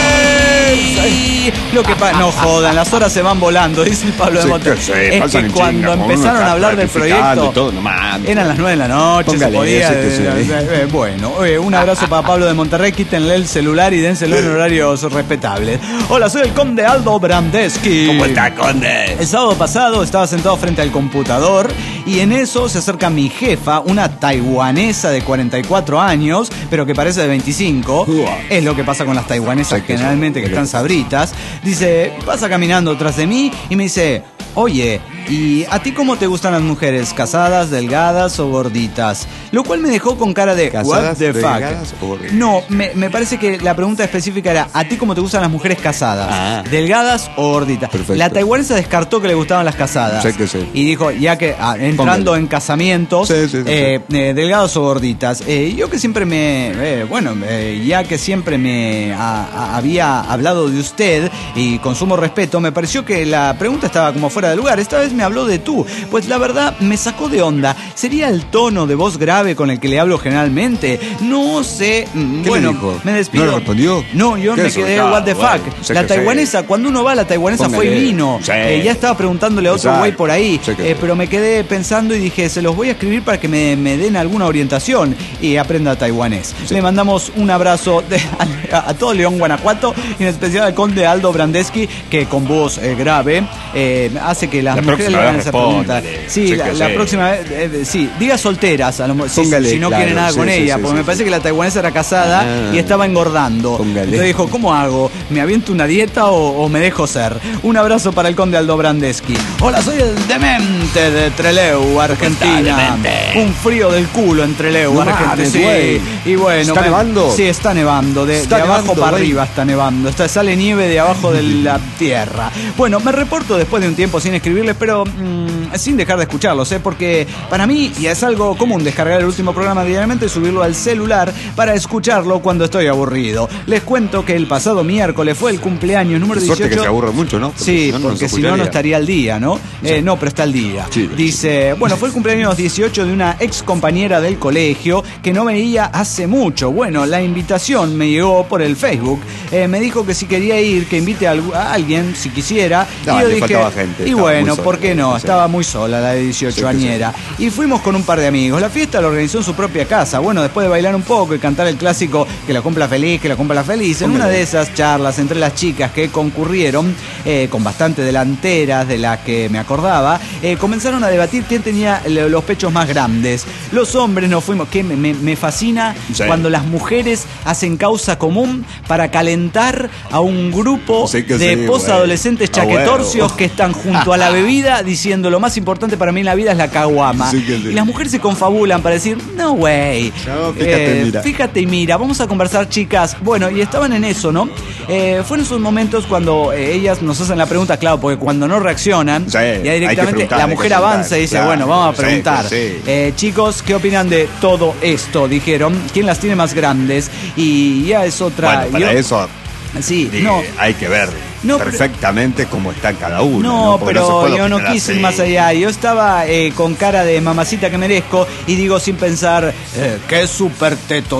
S4: mames!
S2: Lo que pasa, no jodan, las horas se van volando, dice Pablo de
S4: Sí,
S2: Monte.
S4: que sí,
S2: Es
S4: pasan
S2: que
S4: en
S2: cuando
S4: chinga, como
S2: empezaron
S4: uno
S2: a hablar del
S4: planificando
S2: proyecto,
S4: y todo, no mames.
S2: eran las nueve de la noche,
S4: Póngale,
S2: se podía.
S4: ese que sí.
S2: eh, eh, bueno, eh, un abrazo para Pablo de Monterrey, quítenle el celular y dénselo en horarios respetables. Hola, soy el conde Aldo Brandeski.
S3: ¿Cómo está, conde?
S2: El sábado pasado estaba sentado frente al computador y en eso se acerca mi jefa, una taiwanesa de cuarenta y cuatro años, pero que parece de veinticinco.
S4: Uah.
S2: Es lo que pasa con las taiwanesas
S4: Sí, que
S2: generalmente,
S4: son-
S2: que están sabritas. Dice, pasa caminando tras de mí y me dice, oye, ¿y a ti cómo te gustan las mujeres? ¿Casadas, delgadas o gorditas? Lo cual me dejó con cara de, what
S4: ¿Casadas,
S2: the
S4: delgadas
S2: fuck?
S4: o gorditas?
S2: No, me, me parece que la pregunta específica era, ¿a ti cómo te gustan las mujeres casadas?
S4: Ah.
S2: ¿Delgadas o gorditas?
S4: Perfecto.
S2: La taiwanesa descartó que le gustaban las casadas.
S4: Sí que sí.
S2: Y dijo, ya que ah, entrando
S4: Póngale.
S2: en casamientos,
S4: Sí, sí, sí,
S2: eh, eh, delgados o gorditas. Eh, yo que siempre me, eh, bueno, eh, ya que siempre me a- a- había hablado de usted y con sumo respeto, me pareció que la pregunta estaba como fuera de lugar. Esta vez me habló de tú. Pues la verdad me sacó de onda. ¿Sería el tono de voz grave con el que le hablo generalmente? No sé. Mm,
S4: ¿Qué
S2: bueno,
S4: le dijo?
S2: me despido.
S4: ¿No le respondió?
S2: No, yo
S4: ¿Qué
S2: me
S4: es
S2: quedé,
S4: eso?
S2: what the
S4: Ah,
S2: fuck.
S4: bueno, sé
S2: la
S4: que sí.
S2: taiwanesa, cuando uno va, la taiwanesa fue y
S4: Póngale.
S2: vino.
S4: Sí.
S2: Eh, ya estaba preguntándole a otro
S4: Exacto.
S2: güey por ahí.
S4: Sé que
S2: Eh,
S4: sí.
S2: pero me quedé pensando y dije, se los voy a escribir para que me, me den alguna orientación y aprenda taiwanés.
S4: Sí.
S2: Le mandamos un abrazo de- a, a todo León, Guanajuato, y en especial al conde Aldo Brandeski, que con voz eh, grave eh, hace que las
S4: La
S2: mujeres le
S4: próxima
S2: hagan
S4: vez
S2: esa pregunta.
S4: respóndale.
S2: Sí,
S4: Sí
S2: la,
S4: que
S2: la
S4: sí.
S2: próxima vez, eh, sí, diga solteras, a lo mo- si,
S4: Póngale,
S2: si no
S4: claro,
S2: quiere nada
S4: sí,
S2: con
S4: sí,
S2: ella,
S4: sí,
S2: porque
S4: sí,
S2: me parece
S4: sí.
S2: que la taiwanesa era casada
S4: Ah.
S2: y estaba engordando.
S4: Póngale.
S2: Entonces dijo, ¿cómo hago? ¿Me aviento una dieta o, o me dejo ser? Un abrazo para el conde Aldo Brandeski. Hola, soy el demente de Trelew, Argentina.
S3: demente?
S2: Un frío del culo en Trelew,
S4: No
S2: Argentina.
S4: mames,
S2: Sí,
S4: güey.
S2: y bueno.
S4: ¿Está
S2: me-
S4: nevando?
S2: Sí, está nevando. De,
S4: Está
S2: de abajo
S4: nevando,
S2: para
S4: güey.
S2: arriba está nevando. Está, sale nieve de abajo de la tierra. Bueno, me reporto después de un tiempo sin escribirles, pero mm, sin dejar de escucharlos, ¿eh? Porque para mí ya es algo común descargar el último programa diariamente y subirlo al celular para escucharlo cuando estoy aburrido. Les cuento que el pasado miércoles fue el cumpleaños número
S4: Qué suerte
S2: dieciocho.
S4: que se aburre mucho, ¿no? Porque
S2: Sí,
S4: si no, no
S2: porque
S4: nos
S2: si no, no
S4: escucharía.
S2: estaría al día, ¿no? Eh, no, pero está al día.
S4: Sí,
S2: Dice, bueno, fue el cumpleaños dieciocho de una ex compañera del colegio que no veía hace mucho. Bueno, la invitación me llegó por el Facebook. Eh, me dijo que si quería ir, que invite a, algu- a alguien, si quisiera.
S4: No,
S2: y yo
S4: le
S2: dije,
S4: faltaba gente,
S2: y
S4: estaba
S2: bueno,
S4: muy sola,
S2: ¿por qué no?
S4: sí.
S2: Estaba muy sola la de
S4: Sí,
S2: dieciocho
S4: que
S2: añera. Y fuimos con un par de amigos. La fiesta la organizó en su propia casa. Bueno, después de bailar un poco y cantar el clásico que la cumpla feliz, que la cumpla feliz. En una de esas charlas entre las chicas que concurrieron, eh, con bastante delanteras de las que me acordaba, eh, comenzaron a debatir quién tenía le- los pechos más grandes. Los hombres nos fuimos, que me, me- me fascina
S4: Sí.
S2: cuando las mujeres hacen causa común para calentar a un grupo
S4: Sí que
S2: de
S4: sí,
S2: posadolescentes
S4: güey. Ah,
S2: chaquetorcios
S4: huevo.
S2: que están junto a la bebida diciendo lo más importante para mí en la vida es la caguama.
S4: Sí que sí.
S2: Y las mujeres se confabulan para decir, no, güey.
S4: No, fíjate, mira.
S2: Fíjate y mira, vamos a conversar, chicas. Bueno, y estaban en eso, ¿no? Eh, fueron esos momentos cuando eh, ellas nos hacen la pregunta, claro, porque cuando no reaccionan,
S4: Sí,
S2: ya
S4: hay que
S2: directamente
S4: preguntar,
S2: la
S4: hay que
S2: mujer
S4: preguntar,
S2: avanza y dice,
S4: claro,
S2: bueno, vamos a
S4: sí,
S2: preguntar.
S4: sí, sí.
S2: Eh, chicos, ¿qué opinan de todo esto? Dijeron, ¿quién las tiene más grandes? Y ya es otra...
S4: Bueno, para
S2: yo-
S4: eso
S2: Sí,
S4: eh,
S2: no.
S4: hay que ver
S2: No, pero-
S4: perfectamente cómo está cada uno.
S2: No,
S4: Porque se
S2: pero
S4: puede
S2: yo no
S4: opinar
S2: quise ir
S4: así.
S2: más allá. Yo estaba eh, con cara de mamacita que merezco y digo sin pensar, eh, ¡qué súper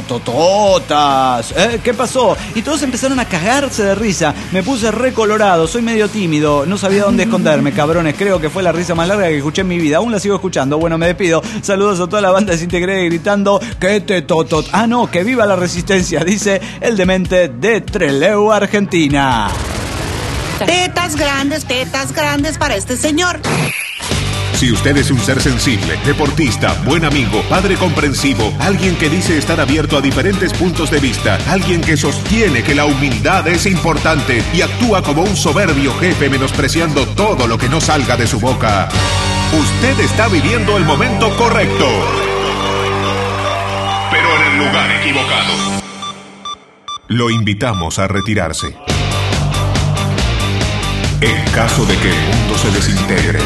S2: tetotototas! ¿Eh? ¿Qué pasó? Y todos empezaron a cagarse de risa. Me puse recolorado, soy medio tímido, no sabía dónde esconderme, cabrones. Creo que fue la risa más larga que escuché en mi vida. Aún la sigo escuchando. Bueno, me despido. Saludos a toda la banda desintegrada gritando, ¡qué tetotot! Ah, no, que viva la resistencia, dice el demente de Trelew, Argentina.
S6: Tetas grandes, tetas grandes para este señor.
S1: Si usted es un ser sensible, deportista, buen amigo, padre comprensivo, alguien que dice estar abierto a diferentes puntos de vista, alguien que sostiene que la humildad es importante y actúa como un soberbio jefe menospreciando todo lo que no salga de su boca, usted está viviendo el momento correcto. Pero en el lugar equivocado. Lo invitamos a retirarse. En caso de que el mundo se desintegre.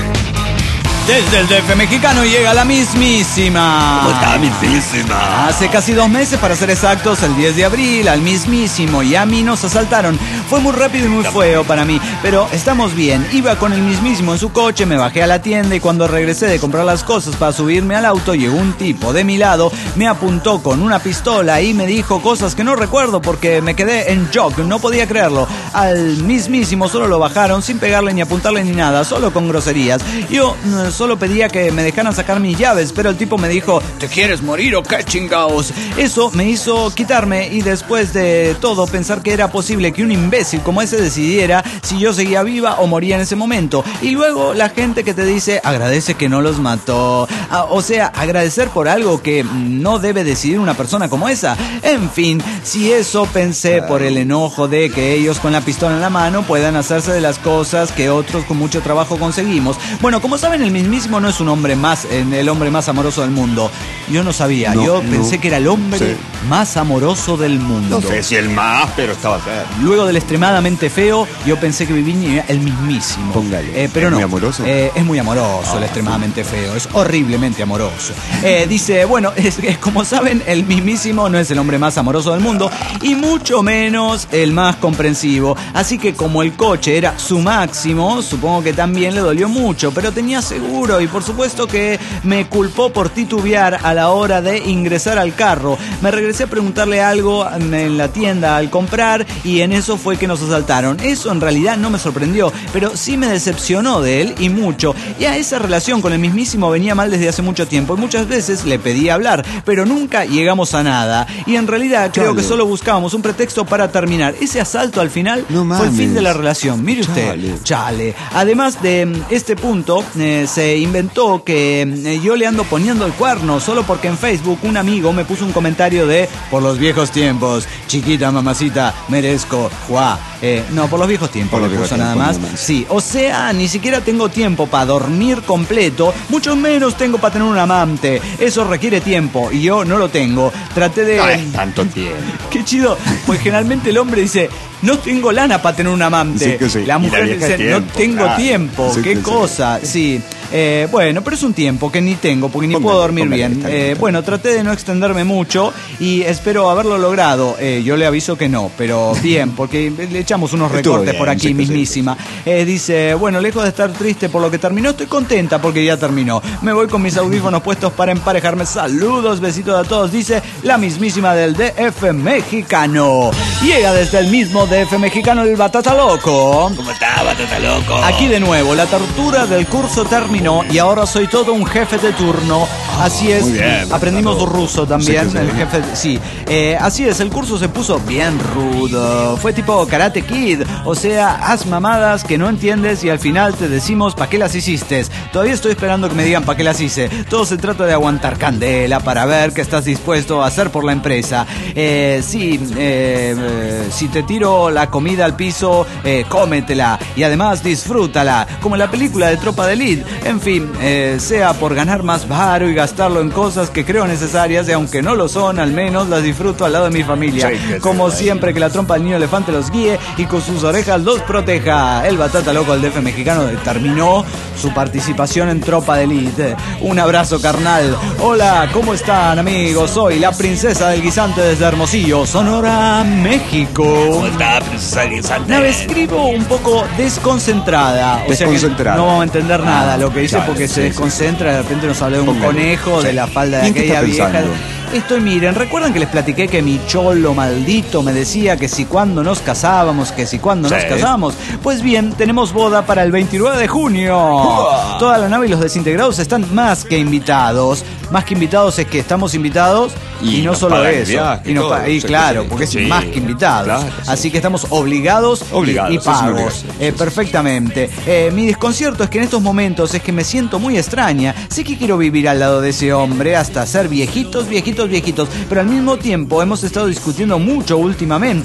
S2: Desde el D F mexicano llega la mismísima.
S3: ¿Cómo está, mismísima?
S2: Hace casi dos meses, para ser exactos, el diez de abril, al mismísimo y a mí nos asaltaron. Fue muy rápido y muy feo para mí, pero estamos bien. Iba con el mismísimo en su coche, me bajé a la tienda y cuando regresé de comprar las cosas para subirme al auto, llegó un tipo de mi lado, me apuntó con una pistola y me dijo cosas que no recuerdo porque me quedé en shock, no podía creerlo. Al mismísimo solo lo bajaron sin pegarle ni apuntarle ni nada, solo con groserías. Yo solo pedía que me dejaran sacar mis llaves, pero el tipo me dijo, ¿te quieres morir o qué chingaos? Eso me hizo quitarme y después de todo pensar que era posible que un imbécil como ese decidiera si yo seguía viva o moría en ese momento. Y luego la gente que te dice, agradece que no los mató. Ah, o sea, agradecer por algo que no debe decidir una persona como esa. En fin, si eso pensé por el enojo de que ellos con la pistola en la mano puedan hacerse de las cosas que otros con mucho trabajo conseguimos. Bueno, como saben, el mismísimo no es un hombre más, el hombre más amoroso del mundo. Yo no sabía, no, yo no. pensé que era el hombre sí. más amoroso del mundo.
S4: No sé si el más, pero estaba cerca.
S2: Luego del extremadamente feo, yo pensé que vivía el mismísimo.
S4: Póngale.
S2: Eh, pero
S4: ¿Es
S2: no.
S4: muy amoroso?
S2: Eh, es muy amoroso, ah, el extremadamente sí. feo. Es horriblemente amoroso. Eh, dice, bueno, es, es, como saben, el mismísimo no es el hombre más amoroso del mundo y mucho menos el más comprensivo. Así que como el coche era su máximo, supongo que también le dolió mucho, pero tenía seguro y por supuesto que me culpó por titubear a la hora de ingresar al carro. Me regresé a preguntarle algo en la tienda al comprar y en eso fue que nos asaltaron. Eso en realidad no me sorprendió, pero sí me decepcionó de él y mucho. Ya esa relación con el mismísimo venía mal desde hace mucho tiempo y muchas veces le pedí hablar, pero nunca llegamos a nada. Y en realidad creo Chale. que solo buscábamos un pretexto para terminar. Ese asalto al final no fue el fin de la relación. Mire usted, Chale. Chale. Además de este punto, eh, se inventó que eh, yo le ando poniendo el cuerno solo porque en Facebook un amigo me puso un comentario de por los viejos tiempos, chiquita mamacita, merezco, juá. Eh, no, por los viejos tiempos, por le puso nada más. más. Sí, o sea, ni siquiera tengo tiempo para dormir completo, mucho menos tengo para tener un amante. Eso requiere tiempo y yo no lo tengo. Traté de...
S4: No es tanto tiempo.
S2: Qué chido, pues generalmente el hombre dice, no tengo lana para tener un amante. Sí que sí. La mujer la dice, tiempo, no tengo claro. tiempo, sí qué cosa. Sí. sí. Eh, bueno, pero es un tiempo que ni tengo porque ni póngale, puedo dormir póngale, bien. Eh, bueno, traté de no extenderme mucho y espero haberlo logrado. Eh, yo le aviso que no, pero bien, porque le echamos unos recortes bien, por aquí, sí mismísima. Sí. Eh, dice, bueno, lejos de estar triste por lo que terminó, estoy contenta porque ya terminó. Me voy con mis audífonos puestos para emparejarme. Saludos, besitos a todos, dice la mismísima del D F mexicano. Llega desde el mismo D F mexicano el Batata Loco.
S3: ¿Cómo está, Batata Loco?
S2: Aquí de nuevo, la tortura del curso terminó y ahora soy todo un jefe de turno. Así es, bien, aprendimos claro. ruso también, sí, el jefe, sí. Eh, así es, el curso se puso bien rudo. Fue tipo Karate Kid, o sea, haz mamadas que no entiendes y al final te decimos ¿para qué las hiciste? Todavía estoy esperando que me digan ¿para qué las hice? Todo se trata de aguantar candela para ver qué estás dispuesto a hacer por la empresa. Eh, sí, eh, eh, si te tiro la comida al piso, eh, cómetela y además disfrútala, como en la película de Tropa de Elite. En fin, eh, sea por ganar más varo y gastarlo en cosas que creo necesarias y aunque no lo son, al menos las disfruto al lado de mi familia. Sí, como siempre, que la trompa del niño elefante los guíe y con sus orejas los proteja. El Batata Loco del D F mexicano terminó su participación en Tropa de Elite. Un abrazo, carnal. Hola, ¿cómo están, amigos? Soy la princesa del guisante desde Hermosillo, Sonora, México.
S3: ¿Cómo está, princesa del guisante?
S2: Me escribo un poco desconcentrada. O
S4: desconcentrada.
S2: sea que no vamos a entender nada lo que dice claro, porque sí, se desconcentra. Sí. De repente nos habla de un Póngale. conejo, sí. de la falda de aquella vieja. Estoy, miren, ¿recuerdan que les platiqué que mi cholo maldito me decía que si cuando nos casábamos, que si cuando sí. nos casábamos? Pues bien, tenemos boda para el veintinueve de junio. Uh. Toda la nave y los desintegrados están más que invitados. Más que invitados es que estamos invitados y, y no solo eso. Viaje, y, nos todo, y claro, porque es sí. más que invitados. Claro, sí. Así que estamos obligados, obligados y, y pagos. Eh, perfectamente. Eh, mi desconcierto es que en estos momentos es que me siento muy extraña. Sé que quiero vivir al lado de ese hombre hasta ser viejitos, viejitos, viejitos. Pero al mismo tiempo hemos estado discutiendo mucho últimamente.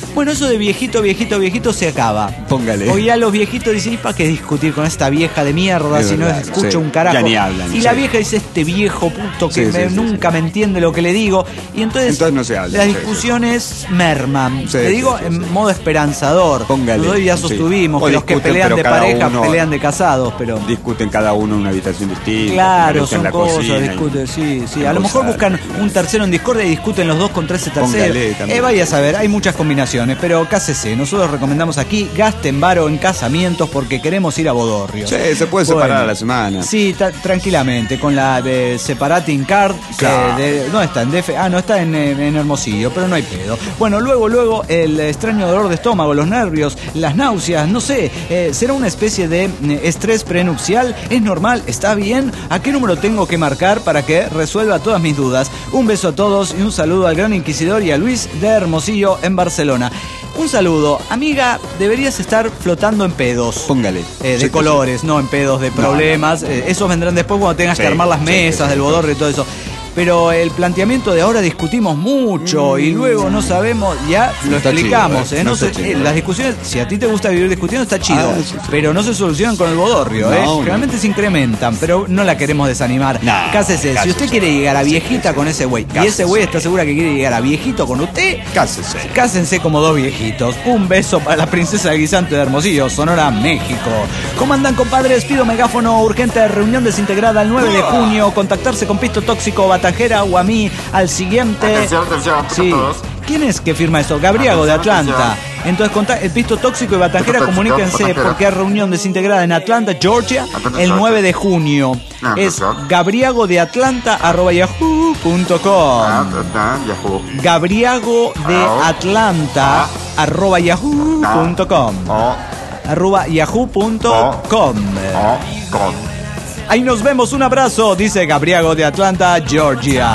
S2: Bueno, eso de viejito, viejito, viejito se acaba.
S4: Póngale.
S2: Hoy ya los viejitos dicen, ¿y para qué discutir con esta vieja de mierda
S4: Es
S2: si
S4: verdad,
S2: no escucho
S4: sí.
S2: un carajo?
S4: Ya ni hablan,
S2: y
S4: sí.
S2: la vieja dice, este viejo puto que
S4: Sí,
S2: me-
S4: sí, sí,
S2: nunca
S4: sí.
S2: me entiende lo que le digo. Y entonces,
S4: Entonces no se habla,
S2: las
S4: sí,
S2: discusiones merman.
S4: Sí,
S2: Te
S4: sí,
S2: digo
S4: sí,
S2: en
S4: sí.
S2: modo esperanzador.
S4: Póngale,
S2: Nosotros ya
S4: sí.
S2: sostuvimos
S4: O
S2: que los que
S4: discuten,
S2: pelean
S4: pero
S2: de
S4: cada
S2: pareja
S4: uno-
S2: pelean de casados, pero...
S4: Discuten cada uno en una habitación distinta.
S2: Claro,
S4: en
S2: son
S4: la
S2: cosas,
S4: cocina y-
S2: discuten, sí, sí. A
S4: en
S2: lo mejor
S4: voz
S2: buscan
S4: alta.
S2: un tercero en discordia y discuten los dos contra ese tercero.
S4: Póngale también.
S2: Eh, vaya a saber, hay muchas combinaciones, pero cásese. Nosotros recomendamos aquí, gasten varo en casamientos porque queremos ir a Bodorrio.
S4: Sí, se puede separar a la semana.
S2: Sí, ta- tranquilamente, con la de Separating Card.
S4: Claro.
S2: eh, de- ¿Dónde está? En D F. Ah, no, está en, eh, en Hermosillo, pero no hay pedo. Bueno, luego, luego, el extraño dolor de estómago, los nervios, las náuseas, no sé. eh, ¿Será una especie de eh, estrés prenupcial? ¿Es normal? ¿Está bien? ¿A qué número tengo que marcar para que resuelva todas mis dudas? Un beso a todos y un saludo al gran inquisidor y a Luis de Hermosillo en Barcelona. Un saludo. Amiga, deberías estar flotando en pedos.
S4: Póngale.
S2: Eh, de
S4: Sí,
S2: colores, no en pedos de problemas. Eh, esos vendrán después cuando tengas
S4: Sí,
S2: que armar las
S4: sí,
S2: mesas
S4: sí,
S2: del
S4: sí.
S2: bodorrio y todo eso. Pero el planteamiento de ahora discutimos mucho y luego no sabemos, ya lo
S4: está
S2: explicamos,
S4: chido,
S2: ¿eh?
S4: eh,
S2: No
S4: no
S2: sé,
S4: está chido.
S2: eh, las discusiones, si a ti te gusta vivir discutiendo, está chido,
S4: Ah, sí, sí.
S2: pero no se solucionan con el bodorrio,
S4: No,
S2: ¿eh?
S4: no.
S2: Generalmente se incrementan, pero no la queremos desanimar.
S4: No,
S2: Cásese, si
S4: cásese.
S2: usted quiere llegar a viejita con ese güey y
S4: Cásese.
S2: ese güey está segura que quiere llegar a viejito con usted,
S4: Cásese.
S2: cásense como dos viejitos. Un beso para la princesa del guisante de Hermosillo, Sonora, México. ¿Cómo andan, compadres? Pido megáfono urgente, reunión desintegrada el nueve de junio. Contactarse con Pisto Tóxico, Batajera o a mí al siguiente.
S7: Atención, atención,
S2: Sí.
S7: todos.
S2: ¿Quién es que firma eso? Gabriago de
S7: Atención,
S2: Atlanta. Entonces, conta- el Pisto Tóxico y Batajera,
S7: Pisto Tóxico,
S2: comuníquense
S7: Batajera.
S2: porque hay reunión desintegrada en Atlanta, Georgia,
S7: Atlanta,
S2: el
S7: Georgia.
S2: nueve de junio.
S7: Ah,
S2: Es
S7: atención.
S2: gabriago de atlanta arroba yahoo punto com.
S7: Ah, ah, Yahoo.
S2: Gabriago de
S7: Ah.
S2: Atlanta arroba yahoo punto com.
S7: O,
S2: Arroba yahoo punto com.
S7: o, con.
S2: Ahí nos vemos, un abrazo, dice Gabriago de Atlanta, Georgia.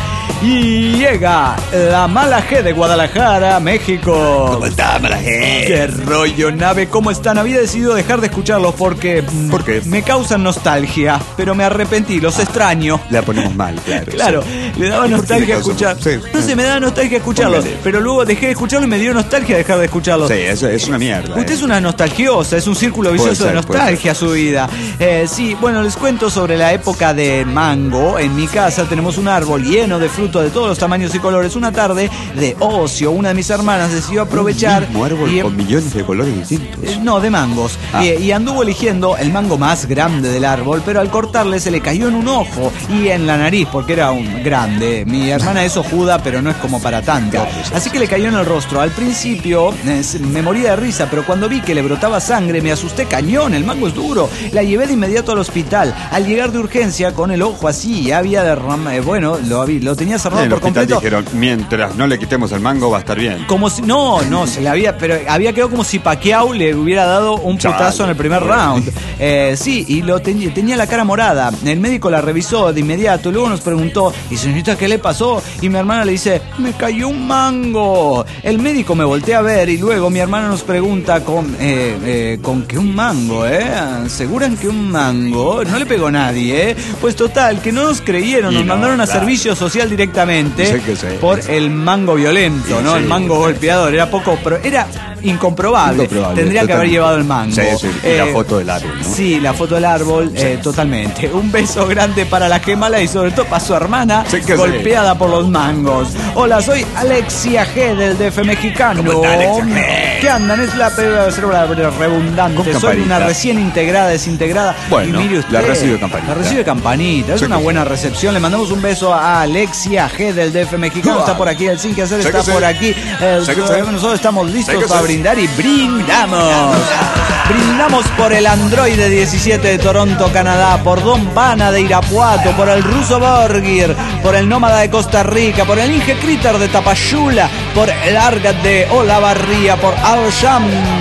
S2: Y llega la mala G de Guadalajara, México.
S3: ¿Cómo está, mala gente?
S2: ¡Qué rollo, nave! ¿Cómo están? Había decidido dejar de escucharlos porque... mm,
S4: ¿Por qué?
S2: Me causan nostalgia, pero me arrepentí, los extraño.
S4: La ponemos mal, claro.
S2: Claro,
S4: sí.
S2: le daba
S4: le
S2: nostalgia
S4: causa-
S2: escuchar.
S4: sí.
S2: No sé, me daba nostalgia escucharlos,
S4: Póngale.
S2: pero luego dejé de escucharlos y me dio nostalgia dejar de escucharlos.
S4: Sí, eso es una mierda.
S2: Usted
S4: eh.
S2: es una nostalgiosa, es un círculo vicioso
S4: Puede
S2: de
S4: ser, puede
S2: nostalgia su vida. Eh, sí, bueno, les cuento sobre la época de mango. En mi casa tenemos un árbol lleno de frutos de todos los tamaños y colores. Una tarde de ocio, una de mis hermanas decidió aprovechar
S4: Un mismo árbol
S2: y-
S4: con millones de colores distintos.
S2: eh, No, de mangos.
S4: Ah.
S2: Y, y anduvo eligiendo el mango más grande del árbol, pero al cortarle se le cayó en un ojo y en la nariz, porque era un grande. Mi hermana es ojuda, pero no es como para tanto.
S4: Claro, sí,
S2: Así que le cayó en el rostro. Al principio eh, me moría de risa, pero cuando vi que le brotaba sangre me asusté cañón. El mango es duro. La llevé de inmediato al hospital. Al llegar de urgencia con el ojo así, había derramado. Bueno, lo, habí- lo tenía cerrado
S4: En el
S2: por
S4: hospital
S2: completo.
S4: dijeron, mientras no le quitemos el mango va a estar bien.
S2: Como si, no, no, se le había, pero había quedado como si Pacquiao le hubiera dado un
S4: Chale.
S2: putazo en el primer round. Eh, sí, y lo ten- tenía la cara morada. El médico la revisó de inmediato y luego nos preguntó, ¿y señorita qué le pasó? Y mi hermana le dice, me cayó un mango. El médico me voltea a ver y luego mi hermana nos pregunta con, eh, eh, con que un mango, ¿eh? ¿Aseguran que un mango? No le pegó nadie, ¿eh? Pues total, que no nos creyeron,
S4: Y
S2: nos
S4: no,
S2: mandaron a
S4: claro.
S2: servicio social directamente
S4: Sí que sí.
S2: por el mango violento,
S4: Sí,
S2: ¿no?
S4: sí.
S2: El mango golpeador. Era poco, pero era incomprobable.
S4: Incomprobable,
S2: Tendría que haber
S4: totalmente.
S2: llevado el mango.
S4: Sí, sí, y la foto del árbol, ¿no?
S2: Sí, la foto del árbol, eh, totalmente. Un beso grande para la gemala y sobre todo para su hermana
S4: Sí que sí.
S2: golpeada por los mangos. Hola, soy Alexia G del D F mexicano.
S3: ¿Cómo está, Alexia G?
S2: ¿Qué andan? Es la redundante.
S4: Con
S2: Soy
S4: campanita.
S2: una recién integrada, desintegrada.
S4: Bueno,
S2: Y mire usted,
S4: la recibe campanita.
S2: La recibe campanita. Es
S4: Sí
S2: una
S4: que
S2: buena recepción. Le mandamos un beso a Alexia G del D F mexicano. Está por aquí el Sin Que Hacer,
S4: Sí
S2: está
S4: que sí.
S2: por aquí. Eh,
S4: Sí que sí.
S2: nosotros estamos listos
S4: Sí que
S2: para
S4: sí.
S2: brindar y brindamos. Brindamos por el androide diecisiete de Toronto, Canadá, por Don Vana de Irapuato, por el ruso Borgir, por el nómada de Costa Rica, por el Inge Critter de Tapachula, por el Argat de Olavarría, por Al Sham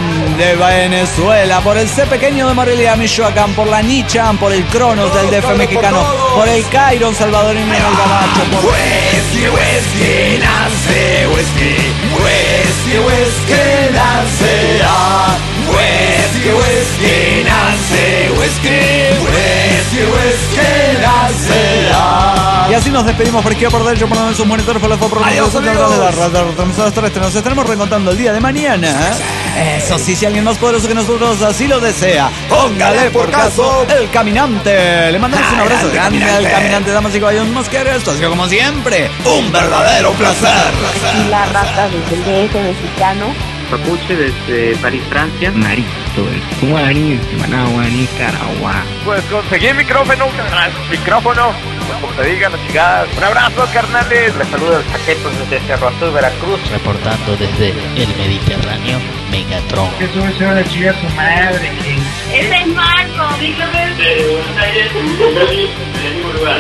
S2: de Venezuela, por el C pequeño de Morelia, Michoacán, por la Nichan, por el Cronos del D F mexicano, por el Cairon salvadoreño del Gabacho, por
S3: Whisky, whisky, nace whisky. Whisky, whisky, nace ah. Whisky, whisky, nace whisky. Whisky, whisky, nace ah.
S2: Y Y así nos despedimos por aquí por derecho, por donde sus monitores, por la foto, por
S4: Adiós,
S2: de la radio, terrestre. Nos estaremos reencontrando el día de mañana. Eso sí, si alguien más poderoso que nosotros así lo desea, póngale por caso el caminante. Le mandamos un abrazo grande al caminante, damas y caballeros. Más que esto ha sido como siempre un verdadero placer.
S8: Y la rata desde el D F mexicano.
S9: Papuche desde París, Francia.
S10: Marito, el Guaraní, Managua, Nicaragua.
S11: Pues conseguí micrófono, micrófono, como te digan las chigadas. Un abrazo, carnales. Les saluda el Saqueto desde Cerro Azul, Veracruz.
S12: Reportando desde el Mediterráneo, Megatron.
S13: Que sube se va a chingar su madre.
S8: Ese es Marco, dígame.
S14: De Buenos Aires, del mismo lugar.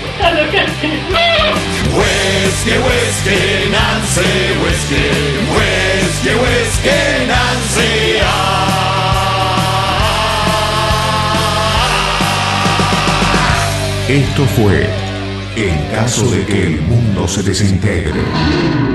S3: Whisky, whisky, Nancy, whisky, whisky, whisky, Nancy.
S1: Esto fue En caso de que el mundo se desintegre.